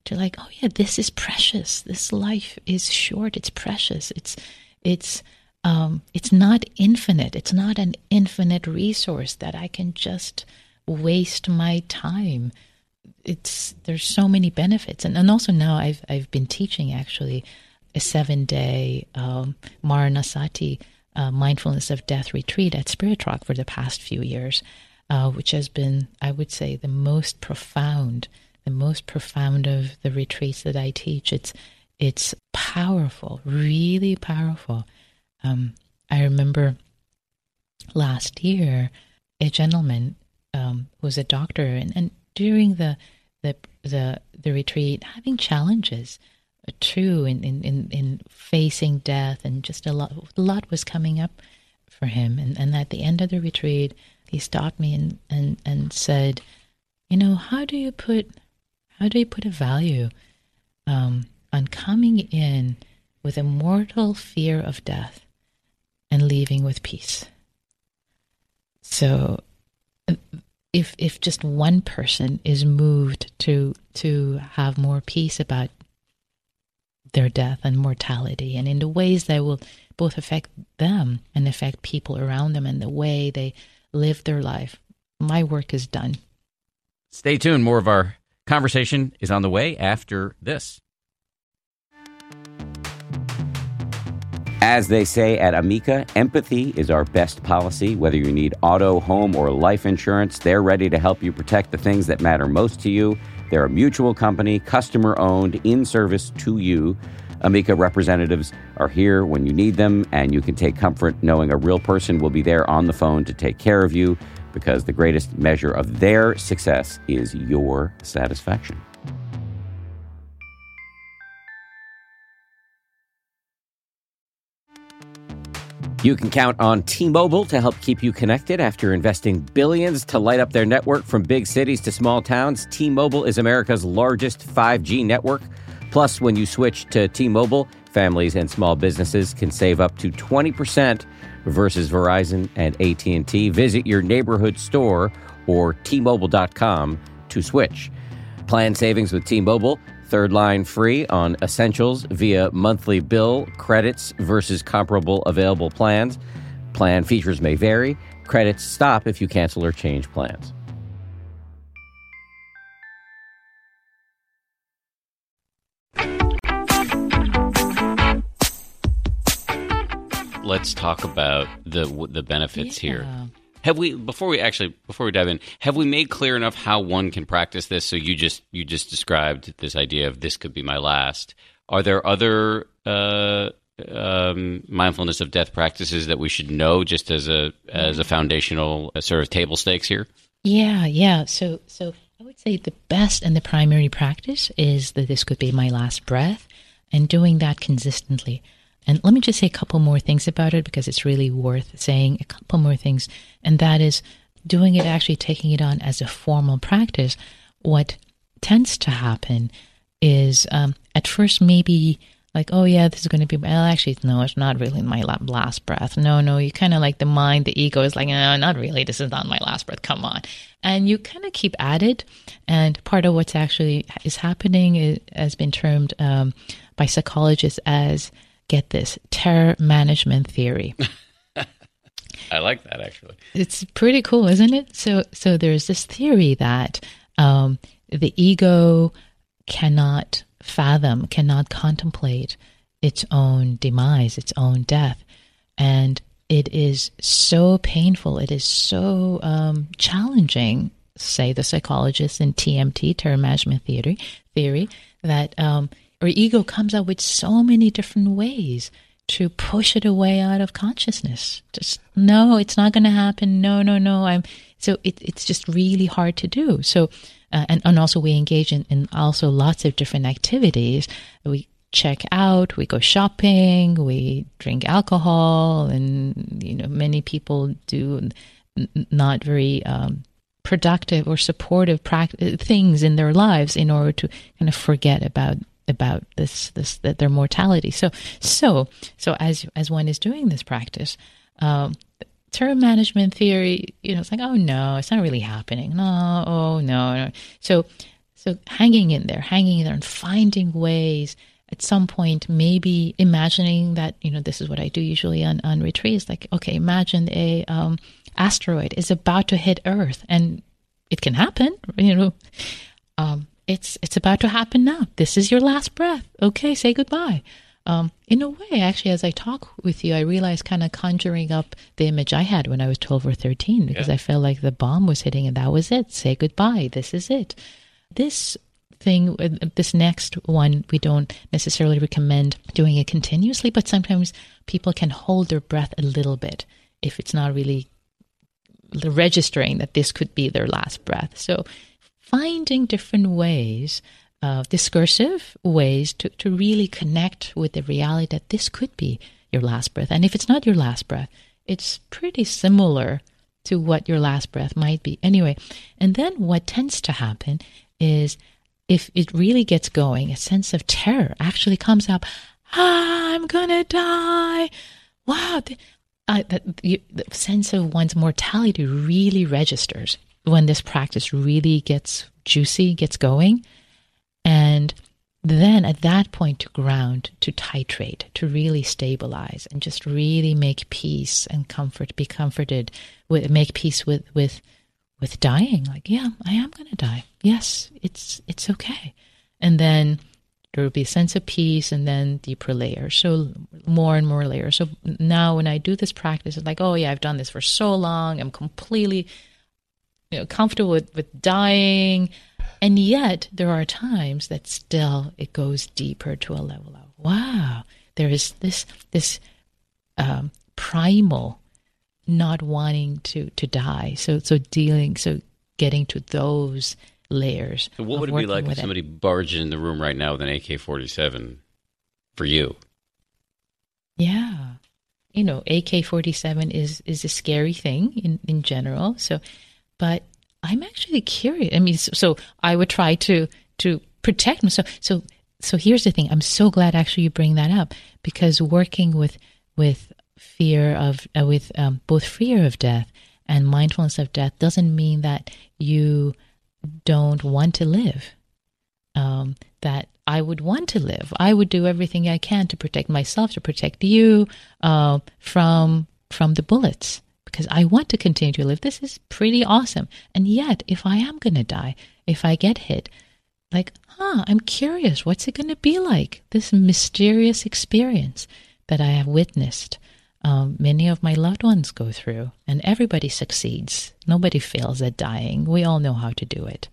to like, oh yeah, this is precious. This life is short. It's precious. It's not infinite. It's not an infinite resource that I can just waste my time. There's so many benefits, and also now I've been teaching actually a 7-day Maranasati mindfulness of death retreat at Spirit Rock for the past few years, which has been, I would say, the most profound of the retreats that I teach. It's powerful, really powerful. I remember last year, a gentleman was a doctor, and during the retreat, having challenges, too, in facing death, and just a lot was coming up for him. And at the end of the retreat, he stopped me and said, how do you put a value on coming in with a mortal fear of death and leaving with peace? So if just one person is moved to have more peace about their death and mortality, and in the ways that will both affect them and affect people around them and the way they live their life, my work is done. Stay tuned. More of our conversation is on the way after this. As they say at Amica, empathy is our best policy. Whether you need auto, home, or life insurance, they're ready to help you protect the things that matter most to you. They're a mutual company, customer-owned, in service to you. Amica representatives are here when you need them, and you can take comfort knowing a real person will be there on the phone to take care of you, because the greatest measure of their success is your satisfaction. You can count on T-Mobile to help keep you connected after investing billions to light up their network from big cities to small towns. T-Mobile is America's largest 5G network. Plus, when you switch to T-Mobile, families and small businesses can save up to 20% versus Verizon and AT&T. Visit your neighborhood store or T-Mobile.com to switch. Plan savings with T-Mobile. Third line free on essentials via monthly bill credits versus comparable available plans. Plan features may vary. Credits stop if you cancel or change plans. Let's talk about the benefits here. Have we before we dive in, have we made clear enough how one can practice this? So you just described this idea of this could be my last. Are there other mindfulness of death practices that we should know just as a foundational sort of table stakes here? Yeah. So I would say the best and the primary practice is that this could be my last breath, and doing that consistently. And let me just say a couple more things about it, because it's really worth saying a couple more things. And that is doing it, actually taking it on as a formal practice. What tends to happen is at first maybe like, oh yeah, this is going to be, well, actually, no, it's not really my last breath. No, you kind of like the mind, the ego is like, no, not really. This is not my last breath. Come on. And you kind of keep at it. And part of what's actually is happening has been termed by psychologists as, get this, terror management theory. I like that, actually. It's pretty cool, isn't it? So there's this theory that the ego cannot fathom, cannot contemplate its own demise, its own death. And it is so painful, it is so challenging, say the psychologists in TMT, terror management theory, that our ego comes up with so many different ways to push it away out of consciousness. Just, no, it's not going to happen. No. So it's just really hard to do. So, and also we engage in also lots of different activities. We check out, we go shopping, we drink alcohol, and, many people do not very productive or supportive things in their lives in order to kind of forget about this their mortality. So as one is doing this practice, terror management theory, it's like, oh no, it's not really happening. No. So So hanging in there and finding ways at some point, maybe imagining that, this is what I do usually on retreats. Like, okay, imagine a asteroid is about to hit Earth, and it can happen, it's about to happen now. This is your last breath. Okay, say goodbye. In a way, actually, as I talk with you, I realized kind of conjuring up the image I had when I was 12 or 13, because I felt like the bomb was hitting and that was it. Say goodbye. This is it. This thing, this next one, we don't necessarily recommend doing it continuously, but sometimes people can hold their breath a little bit if it's not really registering that this could be their last breath. So finding different ways, discursive ways to really connect with the reality that this could be your last breath. And if it's not your last breath, it's pretty similar to what your last breath might be. Anyway, and then what tends to happen is if it really gets going, a sense of terror actually comes up. I'm going to die. Wow. The sense of one's mortality really registers when this practice really gets juicy, gets going. And then at that point to ground, to titrate, to really stabilize and just really make peace and be comforted, make peace with dying. Like, yeah, I am going to die. Yes, it's okay. And then there will be a sense of peace and then deeper layers. So more and more layers. So now when I do this practice, it's like, oh yeah, I've done this for so long. I'm completely comfortable with dying. And yet there are times that still it goes deeper to a level of, wow, there is this primal not wanting to die. So getting to those layers. So what would it be like if somebody barged in the room right now with an AK-47 for you? Yeah. AK-47 is a scary thing in general. So, but I'm actually curious. I mean, so I would try to protect myself. So here's the thing. I'm so glad actually you bring that up, because working with fear of both fear of death and mindfulness of death doesn't mean that you don't want to live. That I would want to live. I would do everything I can to protect myself, to protect you from the bullets, because I want to continue to live. This is pretty awesome. And yet, if I am going to die, if I get hit, like, I'm curious, what's it going to be like? This mysterious experience that I have witnessed many of my loved ones go through, and everybody succeeds. Nobody fails at dying. We all know how to do it.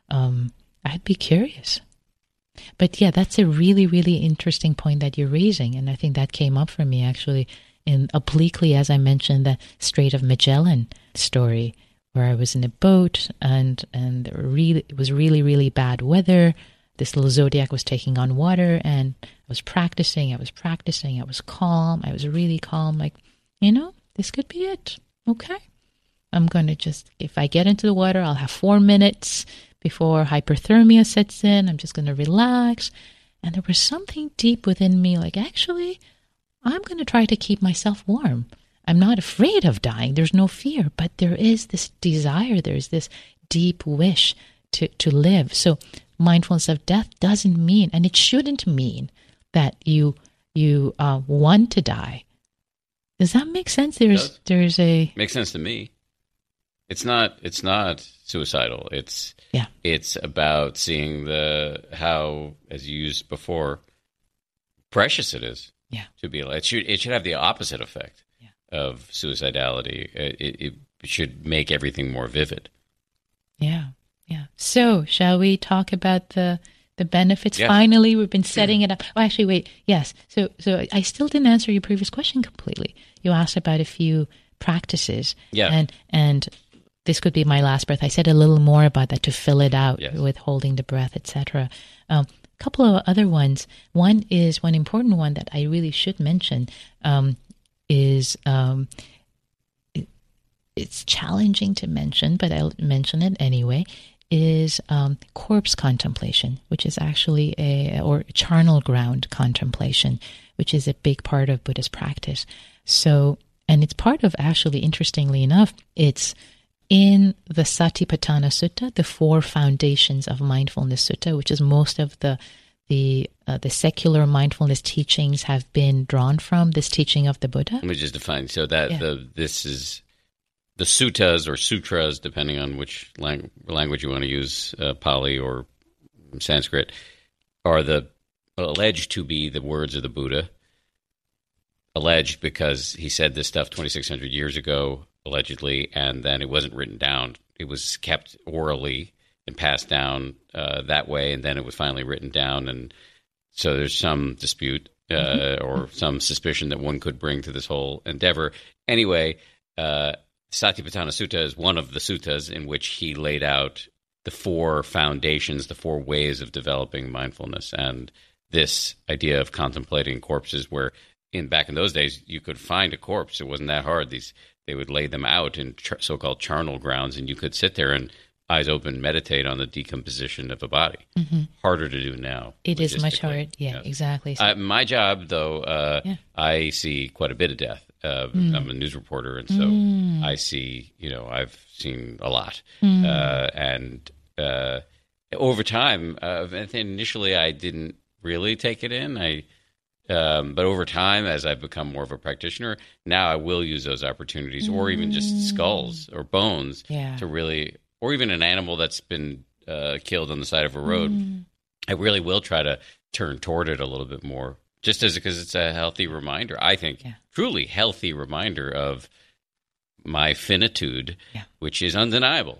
I'd be curious. But yeah, that's a really, really interesting point that you're raising. And I think that came up for me actually in obliquely, as I mentioned, the Strait of Magellan story, where I was in a boat and it was really, really bad weather. This little Zodiac was taking on water, and I was practicing. I was calm. I was really calm. Like, this could be it. Okay. I'm going to just, if I get into the water, I'll have 4 minutes before hyperthermia sets in. I'm just going to relax. And there was something deep within me, like, actually, I'm going to try to keep myself warm. I'm not afraid of dying. There's no fear, but there is this desire. There's this deep wish to live. So mindfulness of death doesn't mean, and it shouldn't mean, that you want to die. Does that make sense? There's a makes sense to me. It's not suicidal. It's about seeing how, as you used before, precious it is. Yeah. To be alive. It should have the opposite effect of suicidality. It should make everything more vivid. Yeah. Yeah. So, shall we talk about the benefits? Yes. Finally, we've been setting it up. Oh, actually, wait. Yes. So I still didn't answer your previous question completely. You asked about a few practices. Yeah. And this could be my last breath. I said a little more about that to fill it out with holding the breath, etc. A couple of other ones. One important one that I really should mention is it's challenging to mention, but I'll mention it anyway, is corpse contemplation, which is actually or charnel ground contemplation, which is a big part of Buddhist practice. So, and it's part of, actually, interestingly enough, it's in the Satipatthana Sutta, the four foundations of mindfulness sutta, which is most of the secular mindfulness teachings have been drawn from this teaching of the Buddha. Let me just define. So that this is the suttas or sutras, depending on which language you want to use, Pali or Sanskrit, are alleged to be the words of the Buddha. Alleged because he said this stuff 2,600 years ago, allegedly, and then it wasn't written down. It was kept orally and passed down that way, and then it was finally written down. And so there's some dispute or some suspicion that one could bring to this whole endeavor. Anyway, Satipatthana Sutta is one of the suttas in which he laid out the four foundations, the four ways of developing mindfulness, and this idea of contemplating corpses, where back in those days you could find a corpse. It wasn't that hard. They would lay them out in so-called charnel grounds, and you could sit there and eyes open meditate on the decomposition of a body. Harder to do now. It is much harder. Yeah, yes. Exactly. So, my job, though, I see quite a bit of death. I'm a news reporter, and so I see, I've seen a lot. And over time, initially I didn't really take it in. But over time, as I've become more of a practitioner, now I will use those opportunities, or even just skulls or bones to really, or even an animal that's been killed on the side of a road. I really will try to turn toward it a little bit more, just because it's a healthy reminder, I think, truly healthy reminder of my finitude, which is undeniable.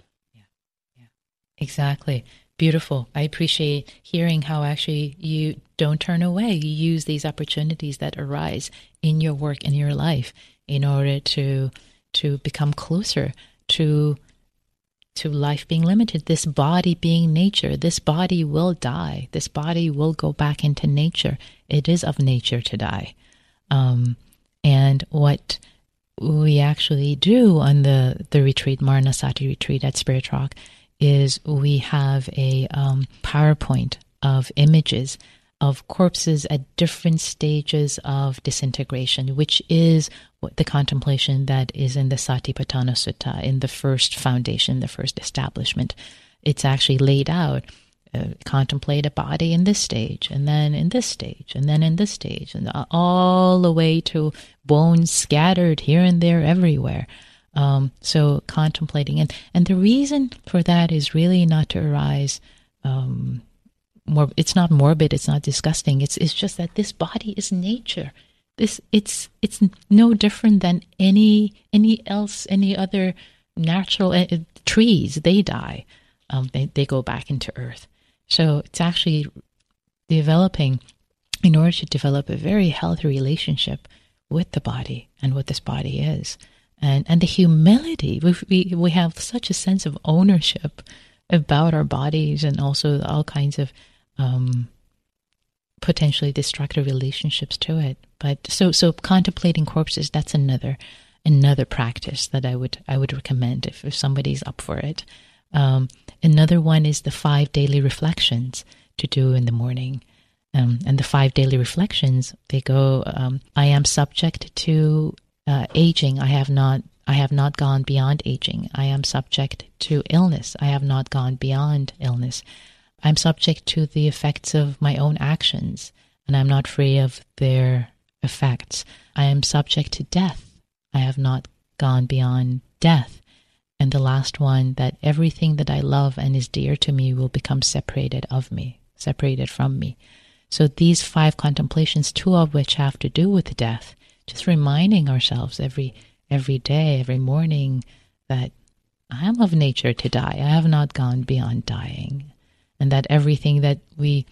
Exactly. Beautiful. I appreciate hearing how actually you don't turn away. You use these opportunities that arise in your work, in your life, in order to become closer to life being limited, this body being nature. This body will die. This body will go back into nature. It is of nature to die. And what we actually do on the retreat, Maranasati retreat at Spirit Rock, is we have a PowerPoint of images of corpses at different stages of disintegration, which is the contemplation that is in the Satipatthana Sutta, in the first foundation, the first establishment. It's actually laid out. Contemplate a body in this stage, and then in this stage, and then in this stage, and all the way to bones scattered here and there everywhere. So contemplating, and the reason for that is really not to arise it's not morbid, it's not disgusting, it's just that this body is nature. It's no different than any other natural trees. They die, they go back into earth. So it's actually developing, in order to develop a very healthy relationship with the body and what this body is. And the humility, we have such a sense of ownership about our bodies, and also all kinds of potentially destructive relationships to it. But so contemplating corpses, that's another practice that I would recommend if somebody's up for it. Another one is the 5 daily reflections to do in the morning. And the 5 daily reflections, they go, I am subject to aging. I have not gone beyond aging. I am subject to illness. I have not gone beyond illness. I'm subject to the effects of my own actions, and I'm not free of their effects. I am subject to death. I have not gone beyond death. And the last one, that everything that I love and is dear to me will become separated from me. So these 5 contemplations, 2 of which have to do with death, just reminding ourselves every day, every morning, that I am of nature to die. I have not gone beyond dying. And that everything that we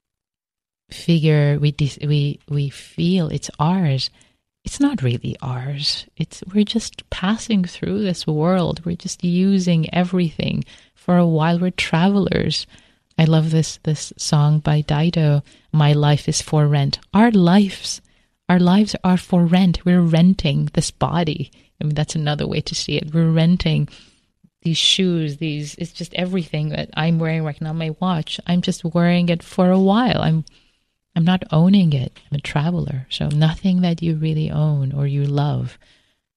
figure, we feel it's ours, it's not really ours. We're just passing through this world. We're just using everything for a while. We're travelers. I love this song by Dido, My Life is for Rent. Our lives are for rent. We're renting this body. I mean, that's another way to see it. We're renting these shoes, it's just everything that I'm wearing right now, my watch. I'm just wearing it for a while. I'm not owning it. I'm a traveler. So nothing that you really own or you love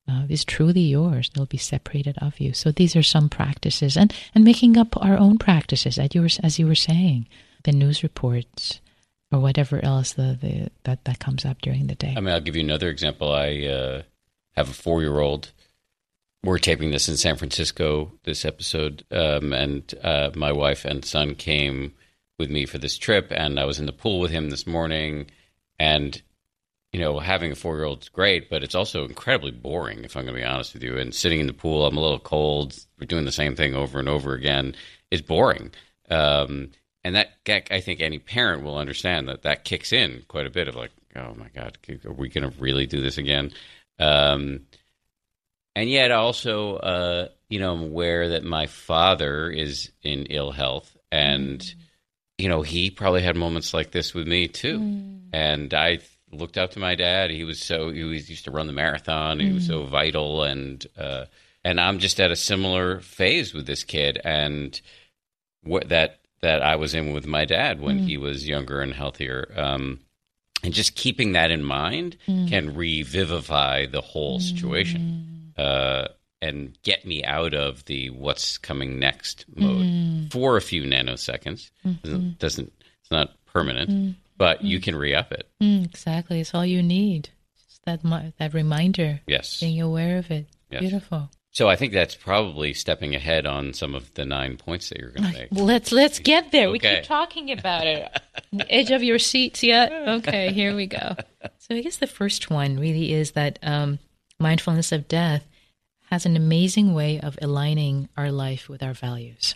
is truly yours. They'll be separated of you. So these are some practices, and making up our own practices, as you were saying, the news reports or whatever else that comes up during the day. I mean, I'll give you another example. I have a 4-year-old. We're taping this in San Francisco, this episode, and my wife and son came with me for this trip, and I was in the pool with him this morning, and having a 4-year-old is great, but it's also incredibly boring, if I'm going to be honest with you. And sitting in the pool, I'm a little cold. We're doing the same thing over and over again. It's boring. And that, I think any parent will understand that kicks in quite a bit of like, oh my God, are we going to really do this again? And yet also, I'm aware that my father is in ill health, and, he probably had moments like this with me too. And I looked up to my dad. He used to run the marathon. He was so vital, and I'm just at a similar phase with this kid, and that I was in with my dad when he was younger and healthier. And just keeping that in mind can revivify the whole situation and get me out of the what's coming next mode for a few nanoseconds. It's not permanent. But you can re-up it. Exactly. It's all you need. Just that reminder. Yes. Being aware of it. Yes. Beautiful. So I think that's probably stepping ahead on some of the 9 points that you're going to make. Let's get there. Okay. We keep talking about it. The edge of your seats yet? Okay, here we go. So I guess the first one really is that mindfulness of death has an amazing way of aligning our life with our values.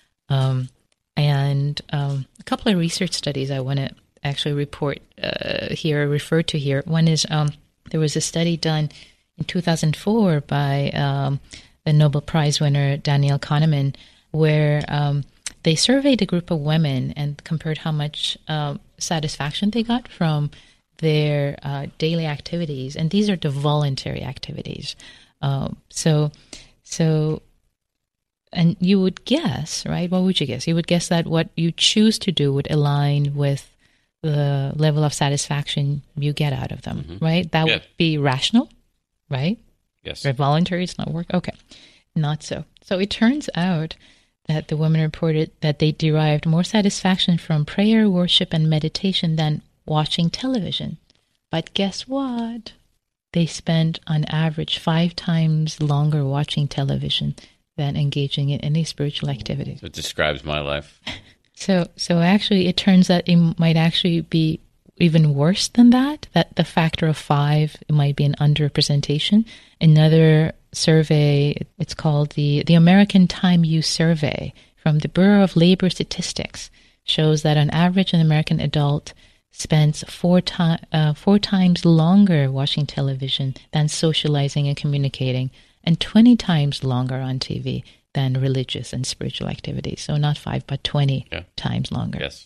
And a couple of research studies I want to actually refer to here. One is there was a study done in 2004 by the Nobel Prize winner Daniel Kahneman, where they surveyed a group of women and compared how much satisfaction they got from their daily activities. And these are the voluntary activities. And you would guess, right? What would you guess? You would guess that what you choose to do would align with the level of satisfaction you get out of them, right? That would be rational, right? Yes. If voluntary, it's not work. Okay. Not so. So it turns out that the women reported that they derived more satisfaction from prayer, worship, and meditation than watching television. But guess what? They spent on average 5 times longer watching television than engaging in any spiritual activity. So it describes my life. So actually, it turns out it might actually be even worse than that the factor of 5 might be an underrepresentation. Another survey, it's called the American Time Use Survey from the Bureau of Labor Statistics, shows that on average, an American adult spends 4 times longer watching television than socializing and communicating, and 20 times longer on TV than religious and spiritual activities. So not 5, but 20 times longer. Yes.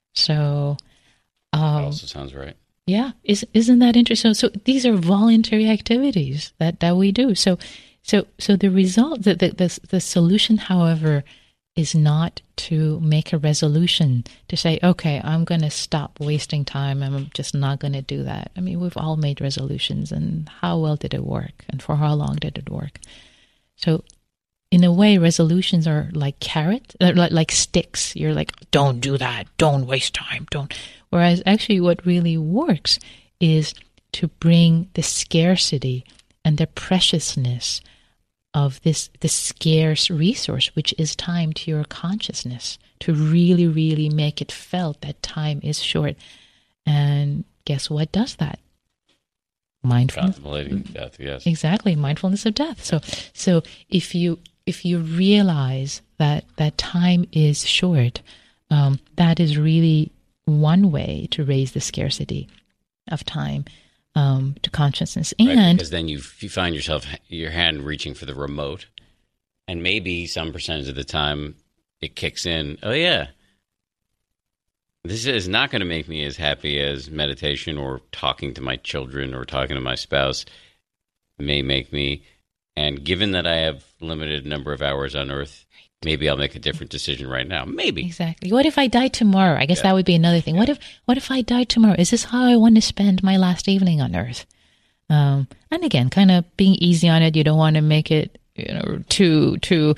So that also sounds right. Yeah. Isn't that interesting? So these are voluntary activities that we do. So the result, the solution, however, is not to make a resolution to say, okay, I'm going to stop wasting time. I'm just not going to do that. I mean, we've all made resolutions, and how well did it work? And for how long did it work? So in a way, resolutions are like carrot, like sticks. You're like, don't do that. Don't waste time. Don't. Whereas actually what really works is to bring the scarcity and the preciousness of this scarce resource, which is time, to your consciousness, to really, really make it felt that time is short. And guess what does that? Mindfulness. Contemplating death, yes. Exactly, mindfulness of death. So if you realize that time is short, that is really one way to raise the scarcity of time to consciousness. And right, because then you find yourself, your hand reaching for the remote, and maybe some percentage of the time it kicks in, oh yeah, this is not going to make me as happy as meditation or talking to my children or talking to my spouse may make me. And given that I have limited number of hours on Earth, maybe I'll make a different decision right now. Maybe. Exactly. What if I die tomorrow? I guess that would be another thing. Yeah. What if I die tomorrow? Is this how I want to spend my last evening on Earth? And again, kind of being easy on it. You don't want to make it, too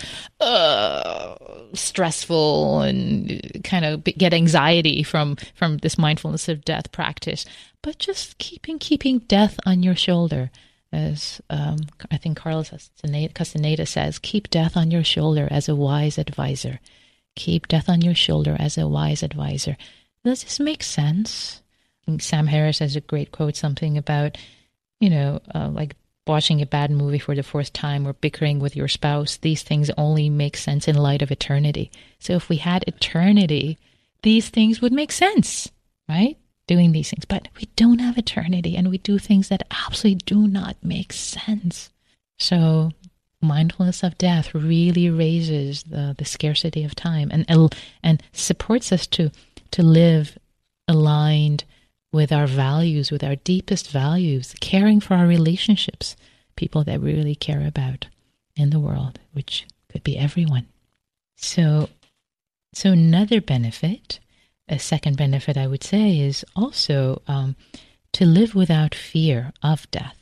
stressful and kind of get anxiety from this mindfulness of death practice. But just keeping death on your shoulder, as I think Carlos Castaneda says, keep death on your shoulder as a wise advisor. Keep death on your shoulder as a wise advisor. Does this make sense? Sam Harris has a great quote, something about, like watching a bad movie for the fourth time or bickering with your spouse. These things only make sense in light of eternity. So if we had eternity, these things would make sense, right? Doing these things. But we don't have eternity, and we do things that absolutely do not make sense. So mindfulness of death really raises the scarcity of time and supports us to live aligned with our values, with our deepest values, caring for our relationships, people that we really care about in the world, which could be everyone. So another benefit, a second benefit I would say, is also to live without fear of death,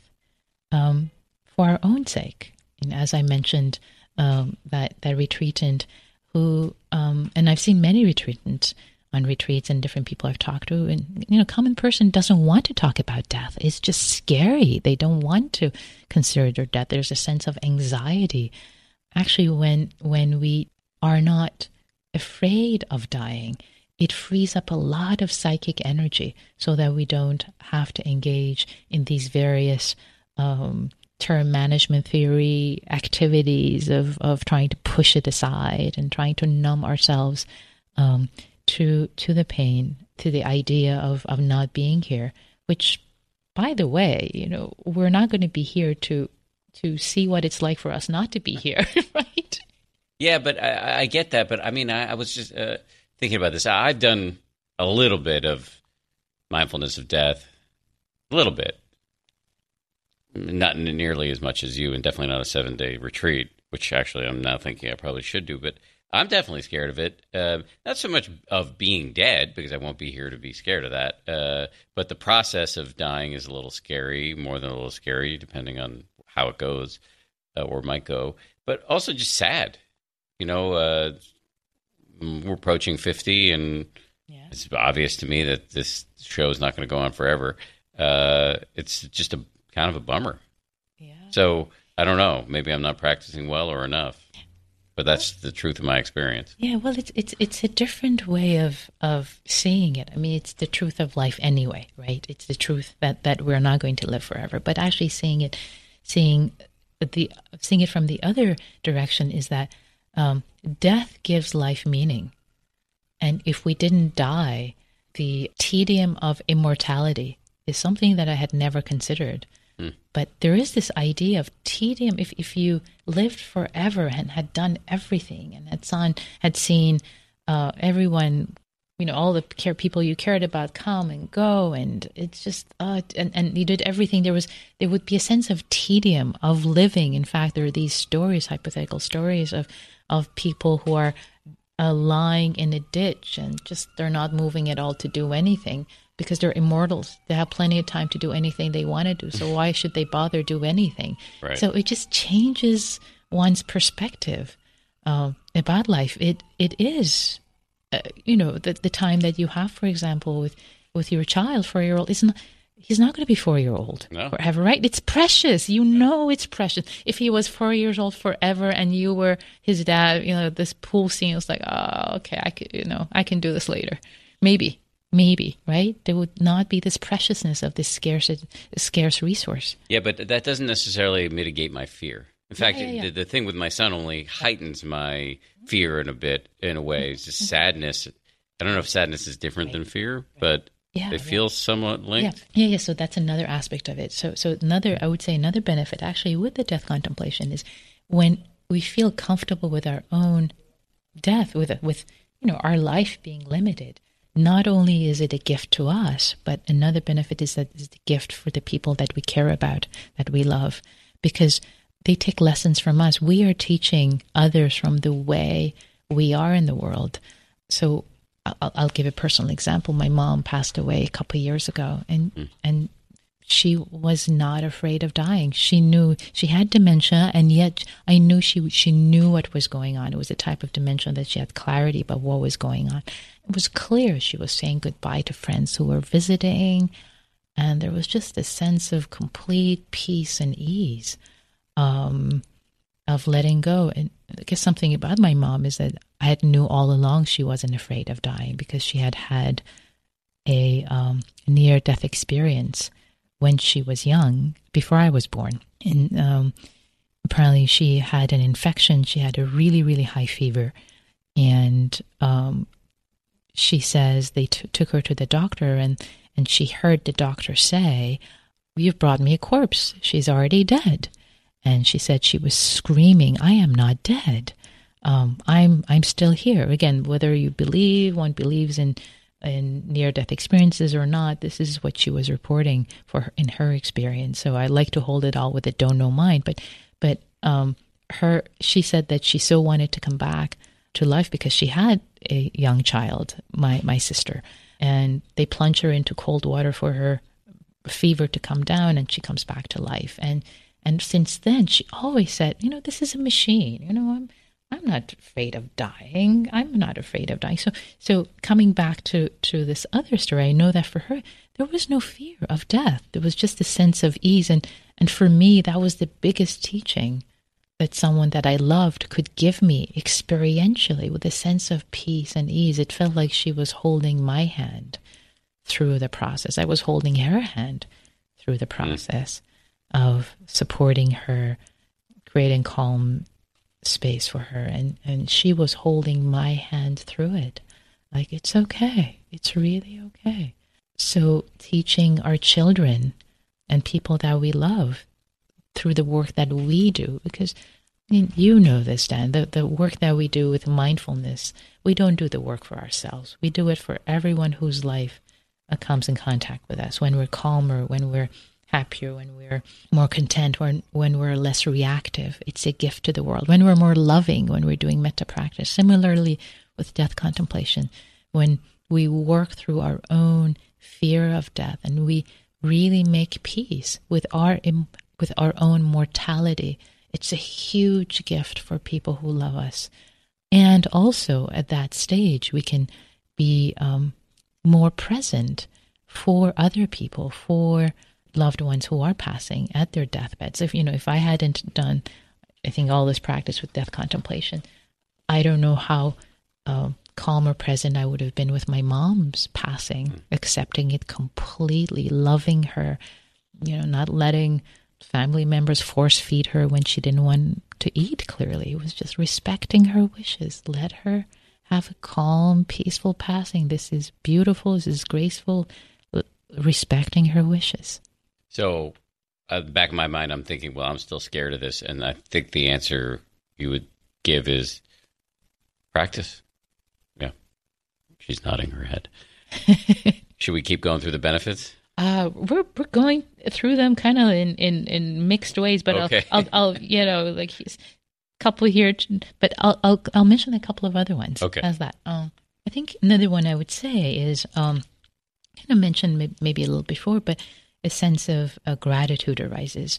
for our own sake. And as I mentioned, that retreatant who, and I've seen many retreatants on retreats and different people I've talked to, and common person doesn't want to talk about death. It's just scary. They don't want to consider death. There's a sense of anxiety. Actually, when we are not afraid of dying, it frees up a lot of psychic energy so that we don't have to engage in these various term management theory activities of trying to push it aside and trying to numb ourselves to the pain, to the idea of not being here, which, by the way, we're not going to be here to see what it's like for us not to be here, right? Yeah, but I get that. But I mean, I was just thinking about this. I've done a little bit of mindfulness of death, a little bit. Not nearly as much as you, and definitely not a 7-day retreat, which actually I'm now thinking I probably should do. But I'm definitely scared of it. Not so much of being dead, because I won't be here to be scared of that. But the process of dying is a little scary, more than a little scary, depending on how it goes or might go. But also just sad. We're approaching 50, and it's obvious to me that this show is not going to go on forever. It's just a kind of a bummer. Yeah. So I don't know. Maybe I'm not practicing well or enough. But that's the truth of my experience. Yeah, well, it's a different way of seeing it. I mean, it's the truth of life anyway, right? It's the truth that we're not going to live forever. But actually seeing it from the other direction is that death gives life meaning. And if we didn't die, the tedium of immortality is something that I had never considered. But there is this idea of tedium. If you lived forever and had done everything and had seen everyone, all the people you cared about come and go, and it's just and you did everything, there would be a sense of tedium of living. In fact, there are these stories, hypothetical stories of people who are lying in a ditch and just they're not moving at all to do anything, because they're immortals. They have plenty of time to do anything they want to do. So why should they bother do anything? Right. So it just changes one's perspective about life. It is, the time that you have, for example, with your child, 4-year-old, he's not going to be 4-year-old forever, right? It's precious. It's precious. If he was 4 years old forever and you were his dad, this pool scene was like, oh, okay, I can do this later. Maybe, right? There would not be this preciousness of this scarce resource. Yeah, but that doesn't necessarily mitigate my fear. In fact, the thing with my son only heightens my fear in a way. It's just sadness. I don't know if sadness is different than fear, but they feel somewhat linked. Yeah. So that's another aspect of it. So I would say another benefit actually with the death contemplation is when we feel comfortable with our own death, with our life being limited. Not only is it a gift to us, but another benefit is that it's a gift for the people that we care about, that we love, because they take lessons from us. We are teaching others from the way we are in the world. So I'll give a personal example. My mom passed away a couple of years ago, and she was not afraid of dying. She knew she had dementia, and yet I knew she knew what was going on. It was a type of dementia that she had clarity about what was going on. It was clear she was saying goodbye to friends who were visiting, and there was just a sense of complete peace and ease of letting go. And I guess something about my mom is that I had knew all along she wasn't afraid of dying because she had had a near-death experience when she was young, before I was born. And apparently she had an infection. She had a really, really high fever. And she says they took her to the doctor, and she heard the doctor say, "You've brought me a corpse. She's already dead." And she said she was screaming, "I am not dead. I'm still here." Again, whether you believe, one believes in near-death experiences or not, this is what she was reporting in her experience. So I like to hold it all with a don't know mind. But she said that she so wanted to come back to life because she had a young child, my sister, and they plunge her into cold water for her fever to come down, and she comes back to life. And since then, she always said, this is a machine. I'm not afraid of dying. I'm not afraid of dying. So coming back to this other story, I know that for her, there was no fear of death. There was just a sense of ease. And for me, that was the biggest teaching that someone that I loved could give me experientially, with a sense of peace and ease. It felt like she was holding my hand through the process. I was holding her hand through the process of supporting her, creating calm space for her, and she was holding my hand through it. Like, it's okay. It's really okay. So teaching our children and people that we love through the work that we do, because you know this, Dan, the work that we do with mindfulness, we don't do the work for ourselves. We do it for everyone whose life comes in contact with us. When we're calmer, when we're happier, when we're more content, when we're less reactive, it's a gift to the world. When we're more loving, when we're doing metta practice. Similarly with death contemplation, when we work through our own fear of death and we really make peace with our own mortality, it's a huge gift for people who love us. And also at that stage, we can be more present for other people, for loved ones who are passing at their deathbeds. If I hadn't done, I think, all this practice with death contemplation, I don't know how calm or present I would have been with my mom's passing, accepting it completely, loving her, not letting family members force feed her when she didn't want to eat, clearly. It was just respecting her wishes. Let her have a calm, peaceful passing. This is beautiful. This is graceful. Respecting her wishes. So, at the back of my mind, I'm thinking, well, I'm still scared of this. And I think the answer you would give is practice. Yeah. She's nodding her head. Should we keep going through the benefits? We're going through them kind of in mixed ways, but okay. I'll he's a couple here, but I'll mention a couple of other ones. Okay. As that. I think another one I would say is, kind of mentioned maybe a little before, but a sense of gratitude arises.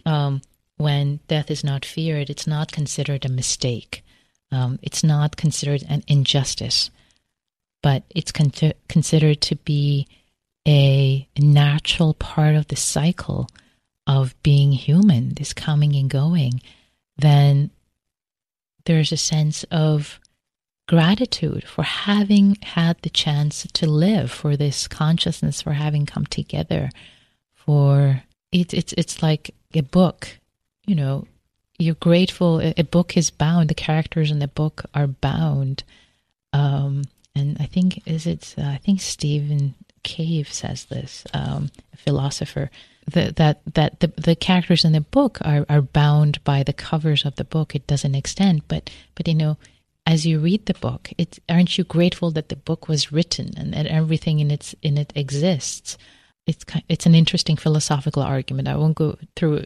When death is not feared, it's not considered a mistake. It's not considered an injustice, but it's considered to be a natural part of the cycle of being human, this coming and going. Then there's a sense of gratitude for having had the chance to live, for this consciousness, for having come together. For it's like a book, you're grateful. A book is bound. The characters in the book are bound. And I think Stephen Cave says this, a philosopher, that the characters in the book are bound by the covers of the book. It doesn't extend, but as you read the book, aren't you grateful that the book was written and everything in it exists? It's an interesting philosophical argument. I won't go through.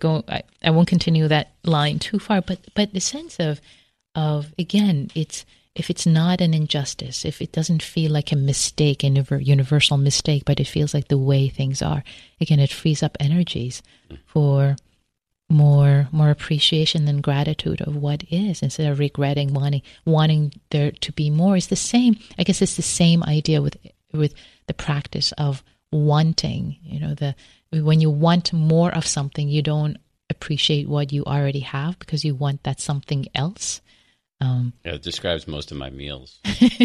I won't continue that line too far. But the sense of again, it's if it's not an injustice, if it doesn't feel like a mistake, a universal mistake, but it feels like the way things are, again, it frees up energies for more appreciation and gratitude of what is, instead of regretting, wanting there to be more. It's the same, I guess it's the same idea with the practice of wanting. When you want more of something, you don't appreciate what you already have because you want that something else. It describes most of my meals.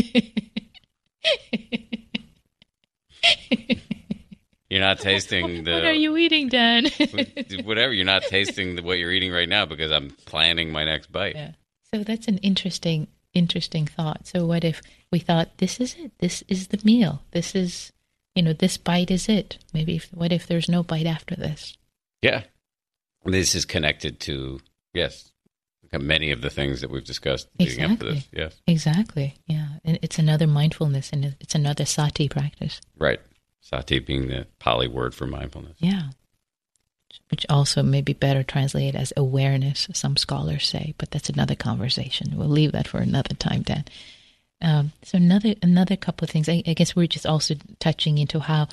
You're not tasting the... What are you eating, Dan? Whatever. You're not tasting what you're eating right now because I'm planning my next bite. Yeah. So that's an interesting thought. So what if we thought, this is it? This is the meal. This is, this bite is it. What if there's no bite after this? Yeah. This is connected to, yes, many of the things that we've discussed leading up to this. Yes. Exactly. Yeah. And it's another mindfulness, and it's another sati practice. Right. Sati being the Pali word for mindfulness. Yeah. Which also may be better translated as awareness, some scholars say, but that's another conversation. We'll leave that for another time, Dan. So another couple of things. I guess we're just also touching into how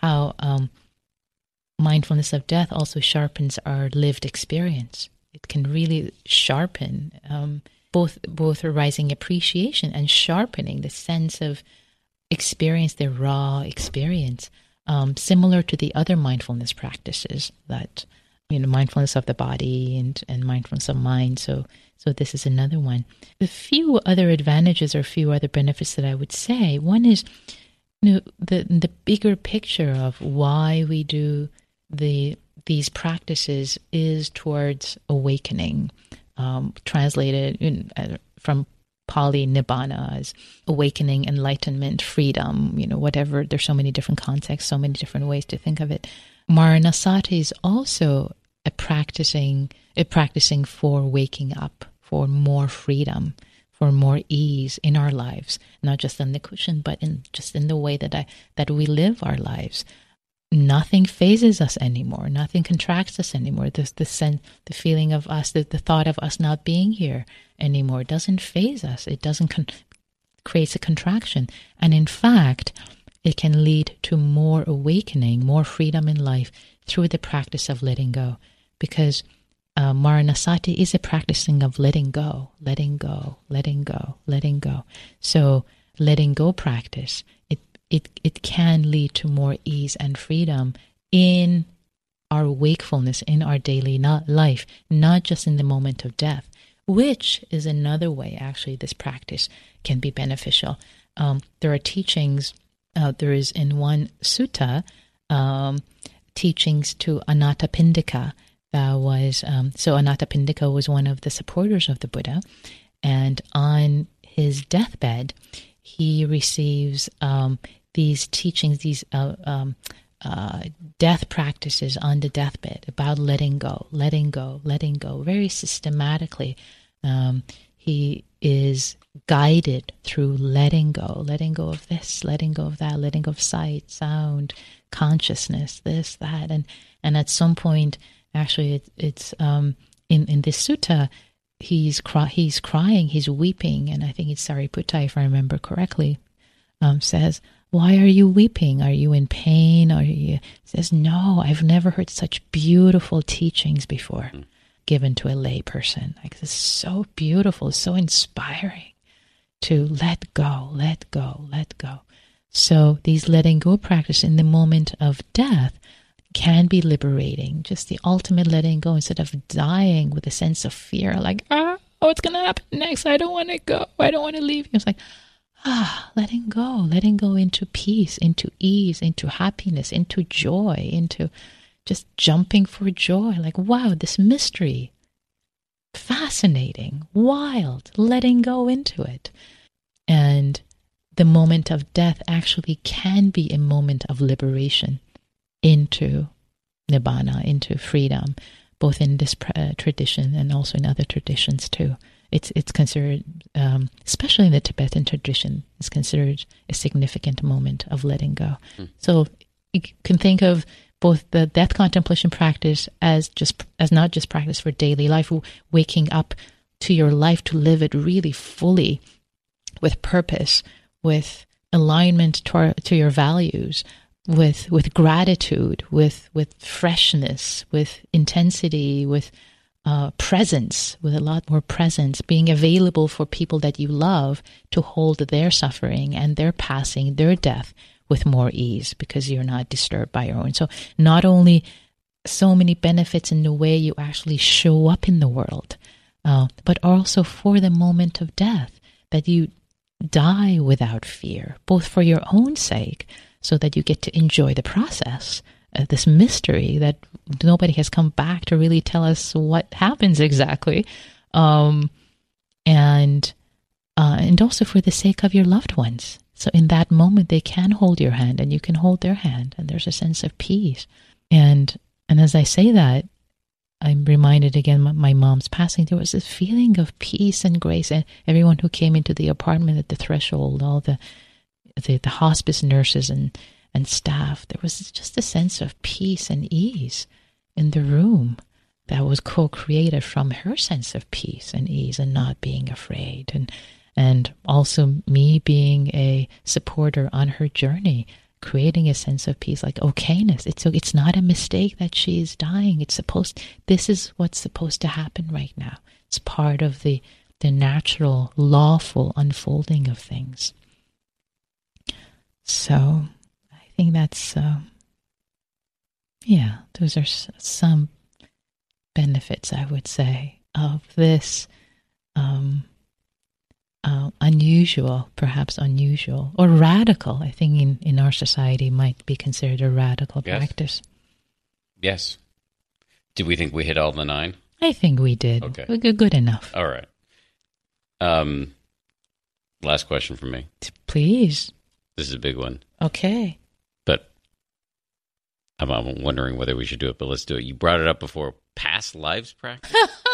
mindfulness of death also sharpens our lived experience. It can really sharpen both a rising appreciation and sharpening the sense of experience, the raw experience, similar to the other mindfulness practices that, mindfulness of the body and mindfulness of mind. So this is another one. A few other advantages or a few other benefits that I would say. One is, the bigger picture of why we do these practices is towards awakening, translated from Pali Nibbana as awakening, enlightenment, freedom, whatever. There's so many different contexts, so many different ways to think of it. Maranasati is also a practicing for waking up, for more freedom, for more ease in our lives, not just on the cushion, but in the way that we live our lives. Nothing phases us anymore. Nothing contracts us anymore. The feeling of us, the thought of us not being here anymore doesn't phase us. It doesn't create a contraction. And in fact, it can lead to more awakening, more freedom in life through the practice of letting go. Because Maranasati is a practicing of letting go, letting go, letting go, letting go. So letting go practice, it can lead to more ease and freedom in our wakefulness, in our daily life, not just in the moment of death, which is another way, actually, this practice can be beneficial. There are teachings, there is in one sutta, teachings to Anathapindika. That was, so Anathapindika was one of the supporters of the Buddha, and on his deathbed, he receives these teachings, these death practices on the deathbed about letting go, letting go, letting go. Very systematically, he is guided through letting go of this, letting go of that, letting go of sight, sound, consciousness, this, that, and at some point, actually, it's in this sutta. He's crying, he's weeping, and I think it's Sariputta, if I remember correctly, says, "Why are you weeping? Are you in pain? He says, "No, I've never heard such beautiful teachings before given to a lay person. Like, this is so beautiful, so inspiring to let go, let go, let go." So these letting go practice in the moment of death can be liberating, just the ultimate letting go, instead of dying with a sense of fear, like, what's going to happen next? I don't want to go. I don't want to leave. It's like, letting go into peace, into ease, into happiness, into joy, into just jumping for joy. Like, wow, this mystery, fascinating, wild, letting go into it. And the moment of death actually can be a moment of liberation into nibbana, into freedom, both in this tradition and also in other traditions too. It's considered, especially in the Tibetan tradition, it's considered a significant moment of letting go. So you can think of both the death contemplation practice as not just practice for daily life, waking up to your life to live it really fully, with purpose, with alignment to your values, with gratitude, with freshness, with intensity, with presence, with a lot more presence, being available for people that you love to hold their suffering and their passing, their death with more ease because you're not disturbed by your own. So not only so many benefits in the way you actually show up in the world, but also for the moment of death, that you die without fear, both for your own sake, so that you get to enjoy the process, this mystery that nobody has come back to really tell us what happens exactly, and also for the sake of your loved ones. So in that moment, they can hold your hand, and you can hold their hand, and there's a sense of peace. And as I say that, I'm reminded again my mom's passing. There was this feeling of peace and grace, and everyone who came into the apartment at the threshold, all the hospice nurses and staff, there was just a sense of peace and ease in the room that was co-created from her sense of peace and ease and not being afraid, and also me being a supporter on her journey, creating a sense of peace, like okayness. It's not a mistake that she's dying. This is what's supposed to happen right now. It's part of the natural, lawful unfolding of things. So I think that's, those are some benefits, I would say, of this perhaps unusual, or radical, I think in our society might be considered a radical practice. Yes. Do we think we hit all the 9? I think we did. Okay. We're good enough. All right. Last question from me. Please. This is a big one. Okay. But I'm wondering whether we should do it, but let's do it. You brought it up before. Past lives practice?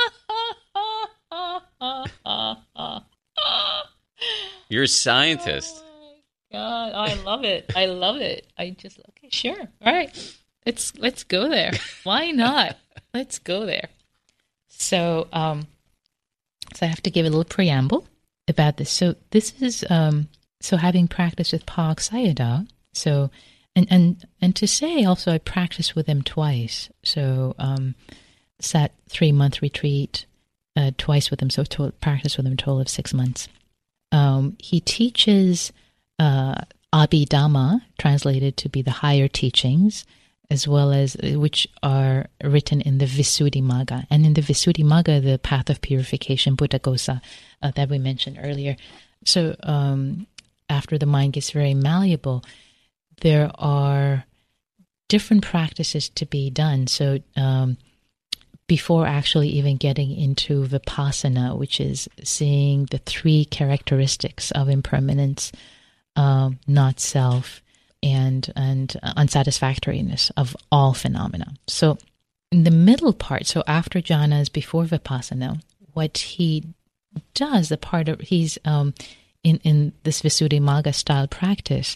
You're a scientist. Oh my God, I love it. I love it. Okay, sure. All right. Let's go there. Why not? Let's go there. So I have to give a little preamble about this. So this is so having practiced with Pa Sayadaw, so and to say also I practiced with him twice. So sat 3-month retreat twice with him, so practiced with him a total of 6 months. He teaches Abhidhamma, translated to be the higher teachings, as well as which are written in the Visuddhimagga. And in the Visuddhimagga, the path of purification, Buddhaghosa, that we mentioned earlier. So after the mind gets very malleable, there are different practices to be done. So before actually even getting into Vipassana, which is seeing the 3 characteristics of impermanence, not self, and unsatisfactoriness of all phenomena. So in the middle part, so after jhanas, before Vipassana, what he does, he's in this Visuddhimagga style practice,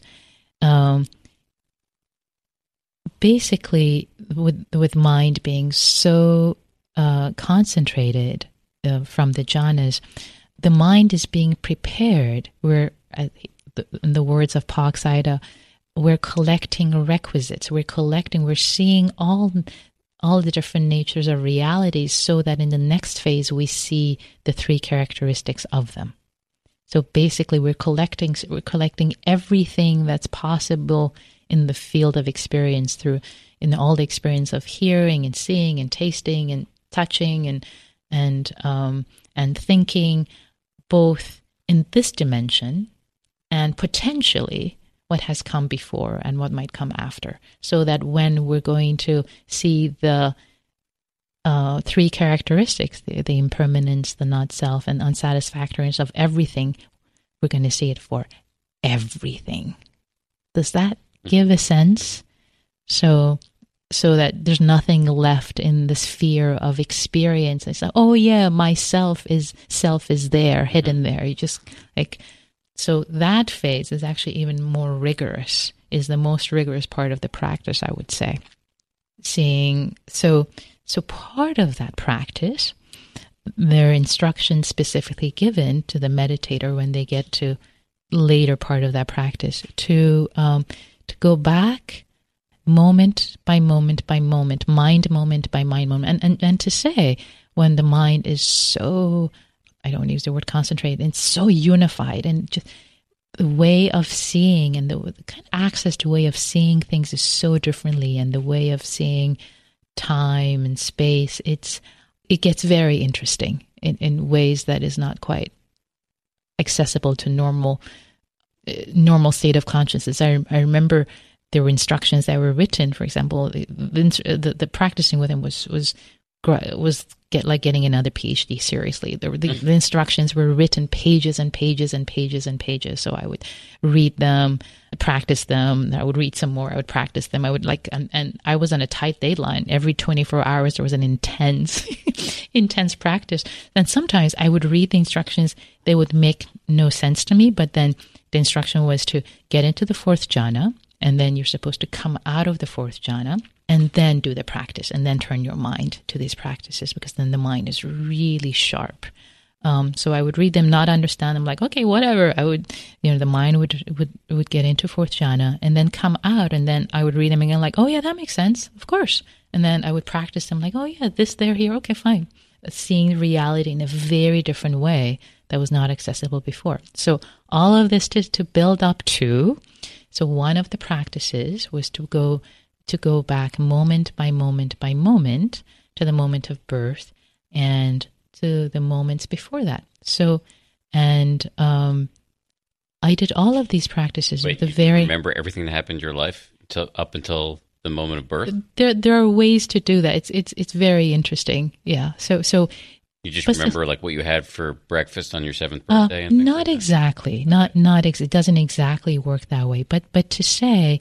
basically with mind being so concentrated from the jhanas, the mind is being prepared. We're, in the words of Pa Sayadaw, we're collecting requisites. We're seeing all the different natures of realities, so that in the next phase we see the 3 characteristics of them. So basically, we're collecting everything that's possible in the field of experience in all the experience of hearing and seeing and tasting and touching and thinking, both in this dimension and potentially what has come before and what might come after, so that when we're going to see the 3 characteristics, the impermanence, the not self, and unsatisfactoriness of everything, we're going to see it for everything. Does that give a sense? So that there's nothing left in the sphere of experience. It's like, oh yeah, my self is there, hidden there. You just so that phase is actually even more rigorous, is the most rigorous part of the practice, I would say. So part of that practice there are instructions specifically given to the meditator when they get to later part of that practice to go back moment by moment by moment, mind moment by mind moment, and to say when the mind is so, I don't use the word concentrate, and so unified, and just the way of seeing and the kind of access to way of seeing things is so differently, and the way of seeing time and space, it gets very interesting in ways that is not quite accessible to normal state of consciousness. I remember there were instructions that were written. For example, the practicing with him was like getting another PhD. Seriously, the instructions were written pages and pages and pages and pages. So I would read them, practice them. I would read some more. I would practice them. I would and I was on a tight deadline. Every 24 hours there was an intense practice. And sometimes I would read the instructions. They would make no sense to me, but then the instruction was to get into the fourth jhana, and then you're supposed to come out of the fourth jhana and then do the practice, and then turn your mind to these practices, because then the mind is really sharp. So I would read them, not understand them, like, okay, whatever. I would, the mind would get into fourth jhana and then come out, and then I would read them again, like, oh yeah, that makes sense, of course. And then I would practice them, like, oh yeah, this, there, here, okay, fine. Seeing reality in a very different way that was not accessible before. So all of this to build up to. So one of the practices was to go back moment by moment by moment to the moment of birth and to the moments before that. So, and I did all of these practices with the very. Remember everything that happened in your life up until the moment of birth? There are ways to do that. It's very interesting. Yeah. So you just remember like what you had for breakfast on your 7th birthday? And not exactly. It doesn't exactly work that way. But to say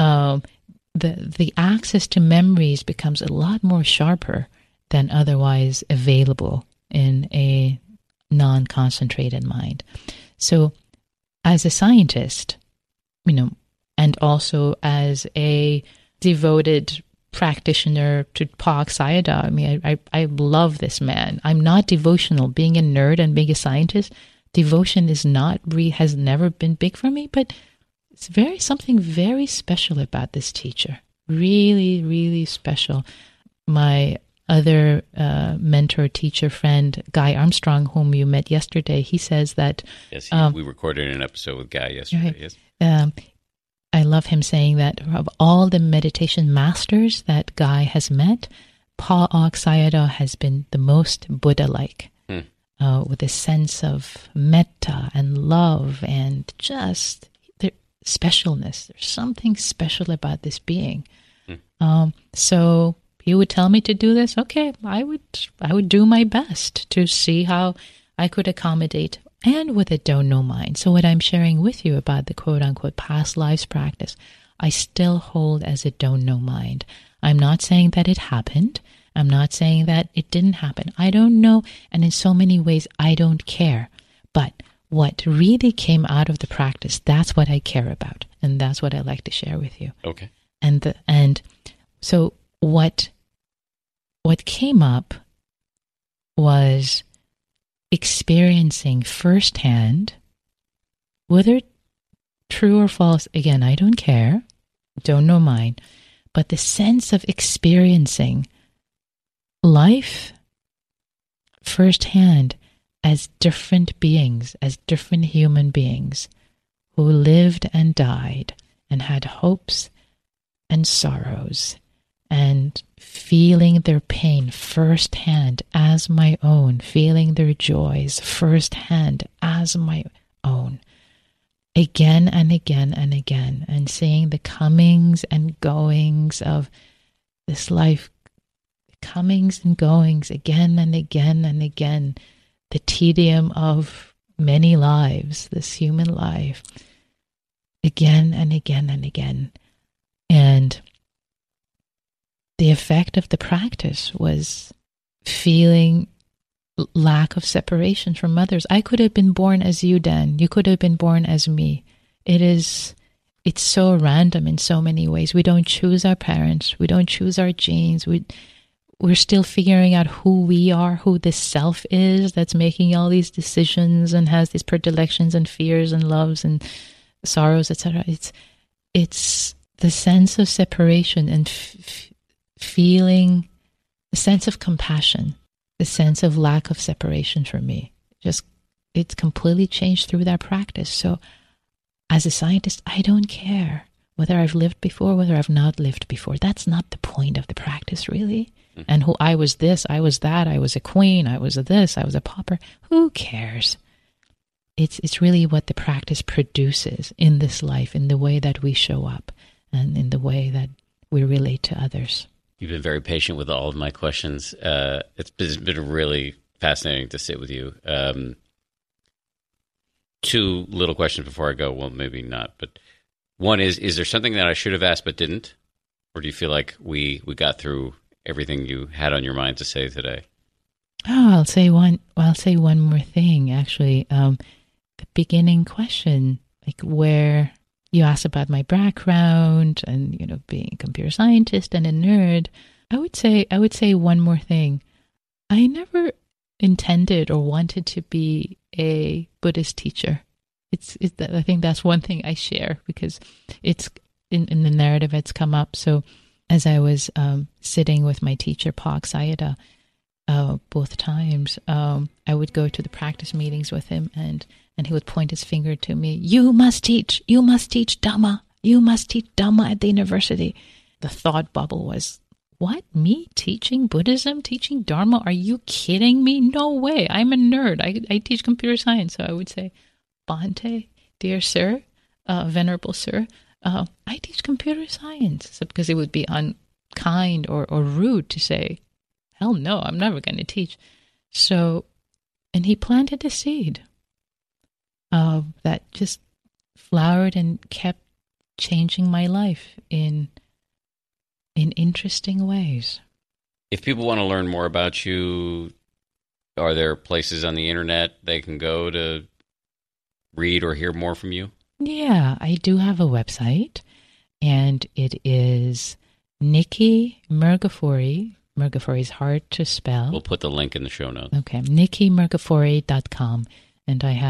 the access to memories becomes a lot more sharper than otherwise available in a non-concentrated mind. So as a scientist, and also as a devoted practitioner to Pa Sayadaw, I mean, I love this man. I'm not devotional. Being a nerd and being a scientist, devotion has never been big for me, but it's something very special about this teacher. Really, really special. My other mentor, teacher, friend, Guy Armstrong, whom you met yesterday, he says that... Yes, we recorded an episode with Guy yesterday, right, yes. I love him saying that of all the meditation masters that Guy has met, Pa Auk Sayadaw has been the most Buddha-like, with a sense of metta and love and just the specialness. There's something special about this being. So he would tell me to do this. Okay, I would do my best to see how I could accommodate, and with a don't know mind. So what I'm sharing with you about the quote-unquote past lives practice, I still hold as a don't know mind. I'm not saying that it happened. I'm not saying that it didn't happen. I don't know, and in so many ways, I don't care. But what really came out of the practice, that's what I care about, and that's what I like to share with you. Okay. And so what came up was experiencing firsthand, whether true or false, again, I don't care, don't know mine, but the sense of experiencing life firsthand as different beings, as different human beings who lived and died and had hopes and sorrows, and feeling their pain firsthand as my own, feeling their joys firsthand as my own, again and again and again, and seeing the comings and goings of this life, comings and goings again and again and again, the tedium of many lives, this human life, again and again and again. And the effect of the practice was feeling lack of separation from others. I could have been born as you, Dan. You could have been born as me. It's so random in so many ways. We don't choose our parents. We don't choose our genes. we're still figuring out who we are, who this self is that's making all these decisions and has these predilections and fears and loves and sorrows, etc. It's the sense of separation and feeling the sense of compassion, the sense of lack of separation for me. It's completely changed through that practice. So as a scientist, I don't care whether I've lived before, whether I've not lived before. That's not the point of the practice, really. And who I was this, I was that, I was a queen, I was a this, I was a pauper. Who cares? It's really what the practice produces in this life, in the way that we show up and in the way that we relate to others. You've been very patient with all of my questions. It's been really fascinating to sit with you. Two little questions before I go. Well, maybe not, but one is there something that I should have asked but didn't? Or do you feel like we got through everything you had on your mind to say today? Oh, I'll say one more thing, actually. The beginning question, like where you asked about my background and, being a computer scientist and a nerd. I would say one more thing. I never intended or wanted to be a Buddhist teacher. I think that's one thing I share because it's in the narrative it's come up. So as I was sitting with my teacher, Pa Sayadaw, both times, I would go to the practice meetings with him and he would point his finger to me. You must teach Dhamma. You must teach Dhamma at the university. The thought bubble was, what? Me teaching Buddhism, teaching Dharma? Are you kidding me? No way. I'm a nerd. I teach computer science. So I would say, Bhante, dear sir, venerable sir, I teach computer science. So because it would be unkind or rude to say, hell no, I'm never going to teach. So, and he planted a seed that just flowered and kept changing my life in interesting ways. If people want to learn more about you, are there places on the internet they can go to read or hear more from you? Yeah, I do have a website, and it is Nikki Mirgafori. Mirgafori is hard to spell. We'll put the link in the show notes. Okay, NikkiMirgafori.com, and I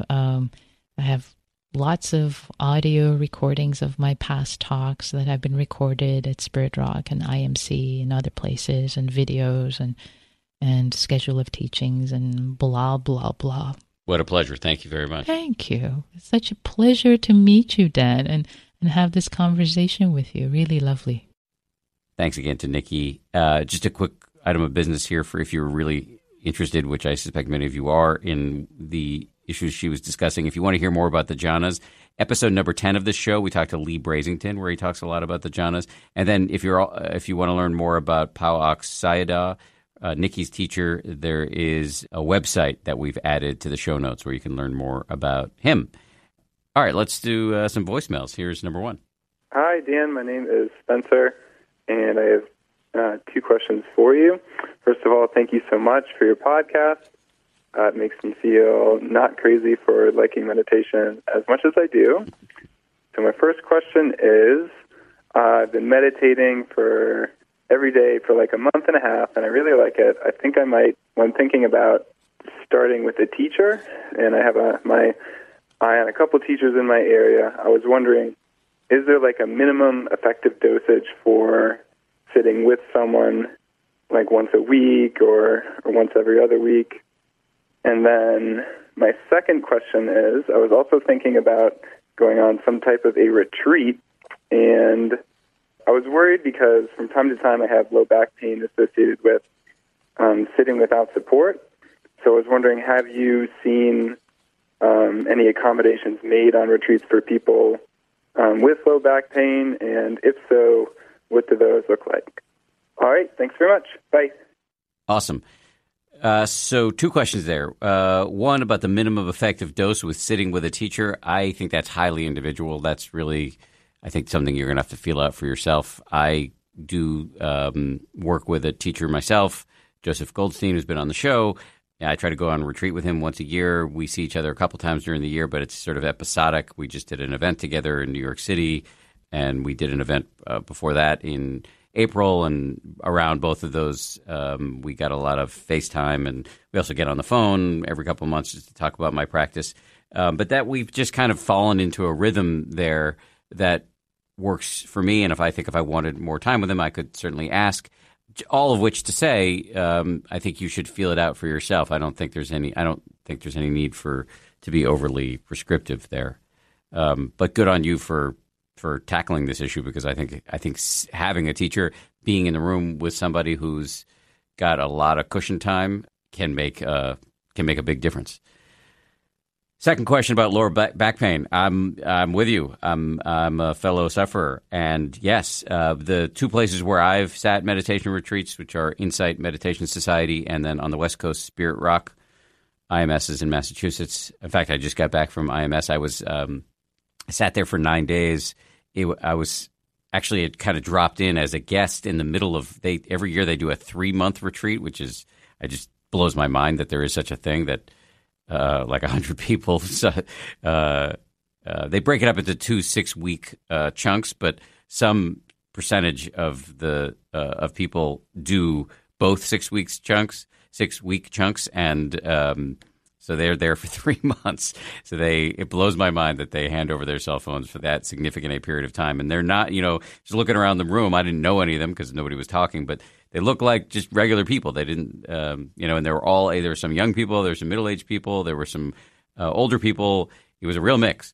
have lots of audio recordings of my past talks that have been recorded at Spirit Rock and IMC and other places, and videos and schedule of teachings and blah, blah, blah. What a pleasure. Thank you very much. Thank you. It's such a pleasure to meet you, Dan, and have this conversation with you. Really lovely. Thanks again to Nikki. Just a quick item of business here for if you're really interested, which I suspect many of you are, in the issues she was discussing. If you want to hear more about the jhanas, episode number 10 of this show, we talked to Lee Brasington, where he talks a lot about the jhanas. And then if you want to learn more about Pa Auk Sayadaw, Nikki's teacher, there is a website that we've added to the show notes where you can learn more about him. All right, let's do some voicemails. Here's number one. Hi, Dan. My name is Spencer, and I have two questions for you. First of all, thank you so much for your podcast. It makes me feel not crazy for liking meditation as much as I do. So my first question is, I've been meditating for every day for like a month and a half, and I really like it. I think I might, when thinking about starting with a teacher, and I have my eye on a couple teachers in my area, I was wondering, is there like a minimum effective dosage for sitting with someone like once a week or once every other week? And then my second question is, I was also thinking about going on some type of a retreat, and I was worried because from time to time I have low back pain associated with sitting without support. So I was wondering, have you seen any accommodations made on retreats for people with low back pain? And if so, what do those look like? All right. Thanks very much. Bye. Awesome. So two questions there. One about the minimum effective dose with sitting with a teacher. I think that's highly individual. That's really, I think, something you're going to have to feel out for yourself. I do work with a teacher myself, Joseph Goldstein, who's been on the show. I try to go on retreat with him once a year. We see each other a couple times during the year, but it's sort of episodic. We just did an event together in New York City, and we did an event before that in April, and around both of those, we got a lot of FaceTime, and we also get on the phone every couple of months just to talk about my practice. But that we've just kind of fallen into a rhythm there that works for me. And if I wanted more time with him, I could certainly ask. All of which to say, I think you should feel it out for yourself. I don't think there's any need to be overly prescriptive there. But good on you for tackling this issue, because I think having a teacher, being in the room with somebody who's got a lot of cushion time can make a big difference. Second question about lower back pain. I'm with you. I'm a fellow sufferer, and yes, the two places where I've sat meditation retreats, which are Insight Meditation Society, and then on the West Coast, Spirit Rock. IMS is in Massachusetts. In fact, I just got back from IMS. I sat there for 9 days. It kind of dropped in as a guest in the middle of. Every year they do a 3-month retreat, which is it just blows my mind that there is such a thing that. Like 100 people. So, they break it up into 2 6-week chunks, but some percentage of people do both 6 week chunks, and so they're there for 3 months. So it blows my mind that they hand over their cell phones for that significant a period of time, and they're not, just looking around the room. I didn't know any of them because nobody was talking, but. They look like just regular people. They didn't, and there were some young people, there were some middle-aged people, there were some older people. It was a real mix.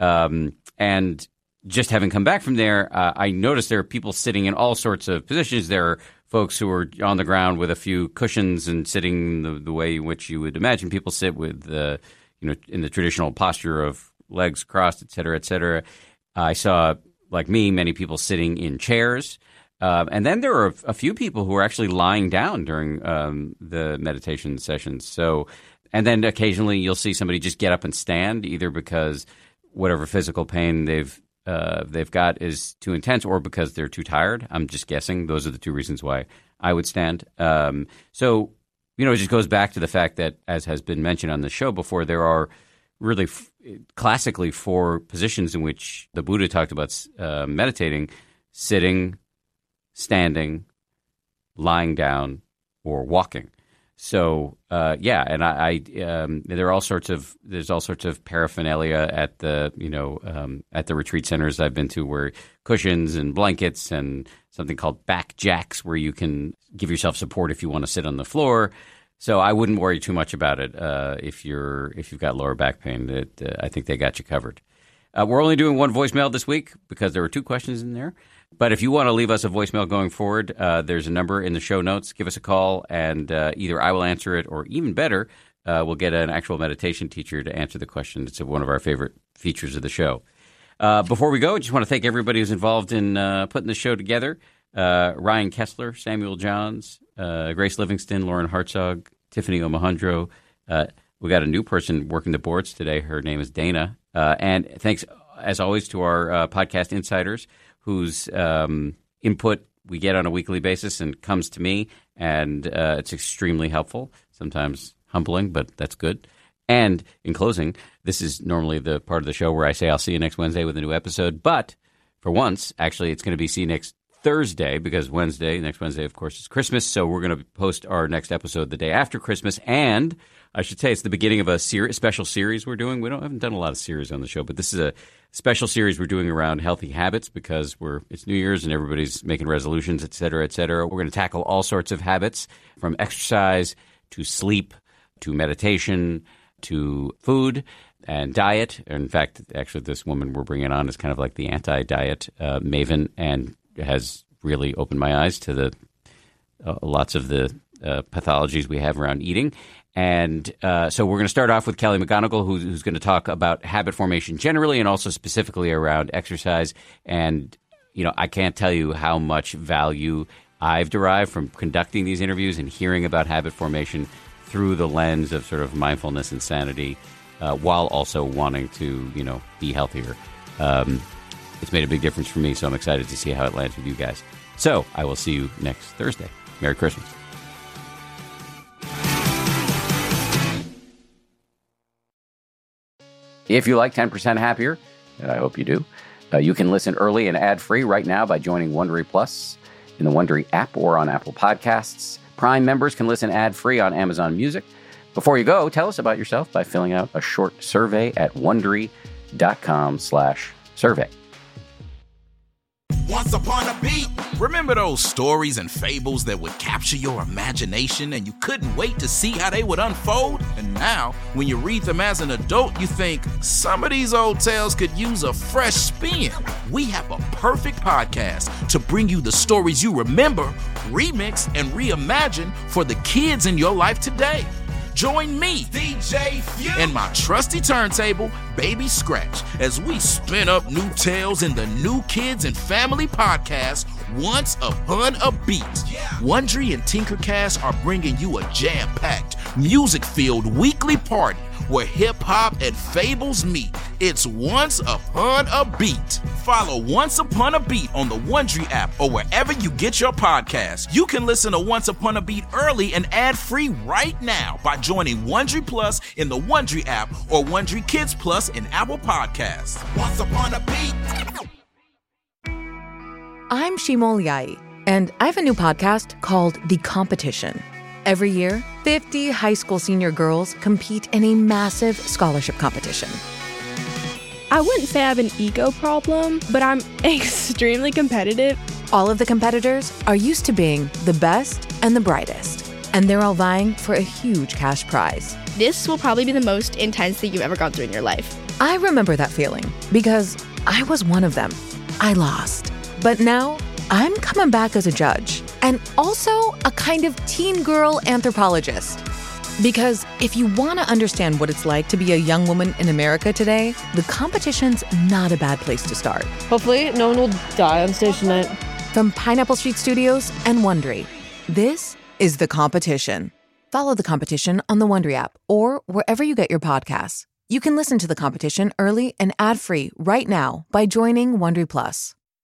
And just having come back from there, I noticed there are people sitting in all sorts of positions. There are folks who are on the ground with a few cushions and sitting the way in which you would imagine people sit with, in the traditional posture of legs crossed, et cetera, et cetera. I saw, like me, many people sitting in chairs. And then there are a few people who are actually lying down during the meditation sessions. So, and then occasionally you'll see somebody just get up and stand, either because whatever physical pain they've got is too intense, or because they're too tired. I'm just guessing. Those are the two reasons why I would stand. So, it just goes back to the fact that, as has been mentioned on the show before, there are really classically 4 positions in which the Buddha talked about meditating: sitting, standing, lying down, or walking. So and there's all sorts of paraphernalia at the retreat centers I've been to, where cushions and blankets and something called back jacks, where you can give yourself support if you want to sit on the floor. So I wouldn't worry too much about it if you've got lower back pain. I think they got you covered. We're only doing one voicemail this week because there were 2 questions in there. But if you want to leave us a voicemail going forward, there's a number in the show notes. Give us a call, and either I will answer it, or even better, we'll get an actual meditation teacher to answer the question. It's one of our favorite features of the show. Before we go, I just want to thank everybody who's involved in putting the show together. Ryan Kessler, Samuel Johns, Grace Livingston, Lauren Hartzog, Tiffany Omohundro. We got a new person working the boards today. Her name is Dana. And thanks, as always, to our podcast insiders, whose input we get on a weekly basis and comes to me, and it's extremely helpful, sometimes humbling, but that's good. And in closing, this is normally the part of the show where I say I'll see you next Wednesday with a new episode, but for once, actually, it's going to be see you next Thursday, because next Wednesday, of course, is Christmas, so we're going to post our next episode the day after Christmas, and I should say it's the beginning of a special series we're doing. We haven't done a lot of series on the show, but this is a special series we're doing around healthy habits, because it's New Year's and everybody's making resolutions, et cetera, et cetera. We're going to tackle all sorts of habits, from exercise to sleep to meditation to food and diet. In fact, actually, this woman we're bringing on is kind of like the anti-diet maven, and has really opened my eyes to the lots of the pathologies we have around eating. And so we're going to start off with Kelly McGonigal, who's going to talk about habit formation generally, and also specifically around exercise. And, I can't tell you how much value I've derived from conducting these interviews and hearing about habit formation through the lens of sort of mindfulness and sanity, while also wanting to, be healthier. It's made a big difference for me, so I'm excited to see how it lands with you guys. So I will see you next Thursday. Merry Christmas. If you like 10% Happier, and I hope you do, you can listen early and ad-free right now by joining Wondery Plus. in the Wondery app or on Apple Podcasts. Prime members can listen ad-free on Amazon Music. Before you go, tell us about yourself by filling out a short survey at Wondery.com/survey. Once upon a beat. Remember those stories and fables that would capture your imagination and you couldn't wait to see how they would unfold? And now, when you read them as an adult, you think, some of these old tales could use a fresh spin. We have a perfect podcast to bring you the stories you remember, remix, and reimagine for the kids in your life today. Join me, DJ Few, and my trusty turntable, Baby Scratch, as we spin up new tales in the New Kids and Family podcast, Once Upon a Beat. Wondery and Tinkercast are bringing you a jam-packed, music-filled weekly party where hip-hop and fables meet. It's Once Upon a Beat. Follow Once Upon a Beat on the Wondery app or wherever you get your podcasts. You can listen to Once Upon a Beat early and ad-free right now by joining Wondery Plus in the Wondery app or Wondery Kids Plus in Apple Podcasts. Once Upon a Beat. I'm Shimol Yai, and I have a new podcast called The Competition. Every year, 50 high school senior girls compete in a massive scholarship competition. I wouldn't say I have an ego problem, but I'm extremely competitive. All of the competitors are used to being the best and the brightest, and they're all vying for a huge cash prize. This will probably be the most intense thing you've ever gone through in your life. I remember that feeling because I was one of them. I lost. But now I'm coming back as a judge and also a kind of teen girl anthropologist. Because if you want to understand what it's like to be a young woman in America today, the competition's not a bad place to start. Hopefully, no one will die on stage tonight. From Pineapple Street Studios and Wondery, this is The Competition. Follow The Competition on the Wondery app or wherever you get your podcasts. You can listen to The Competition early and ad-free right now by joining Wondery Plus.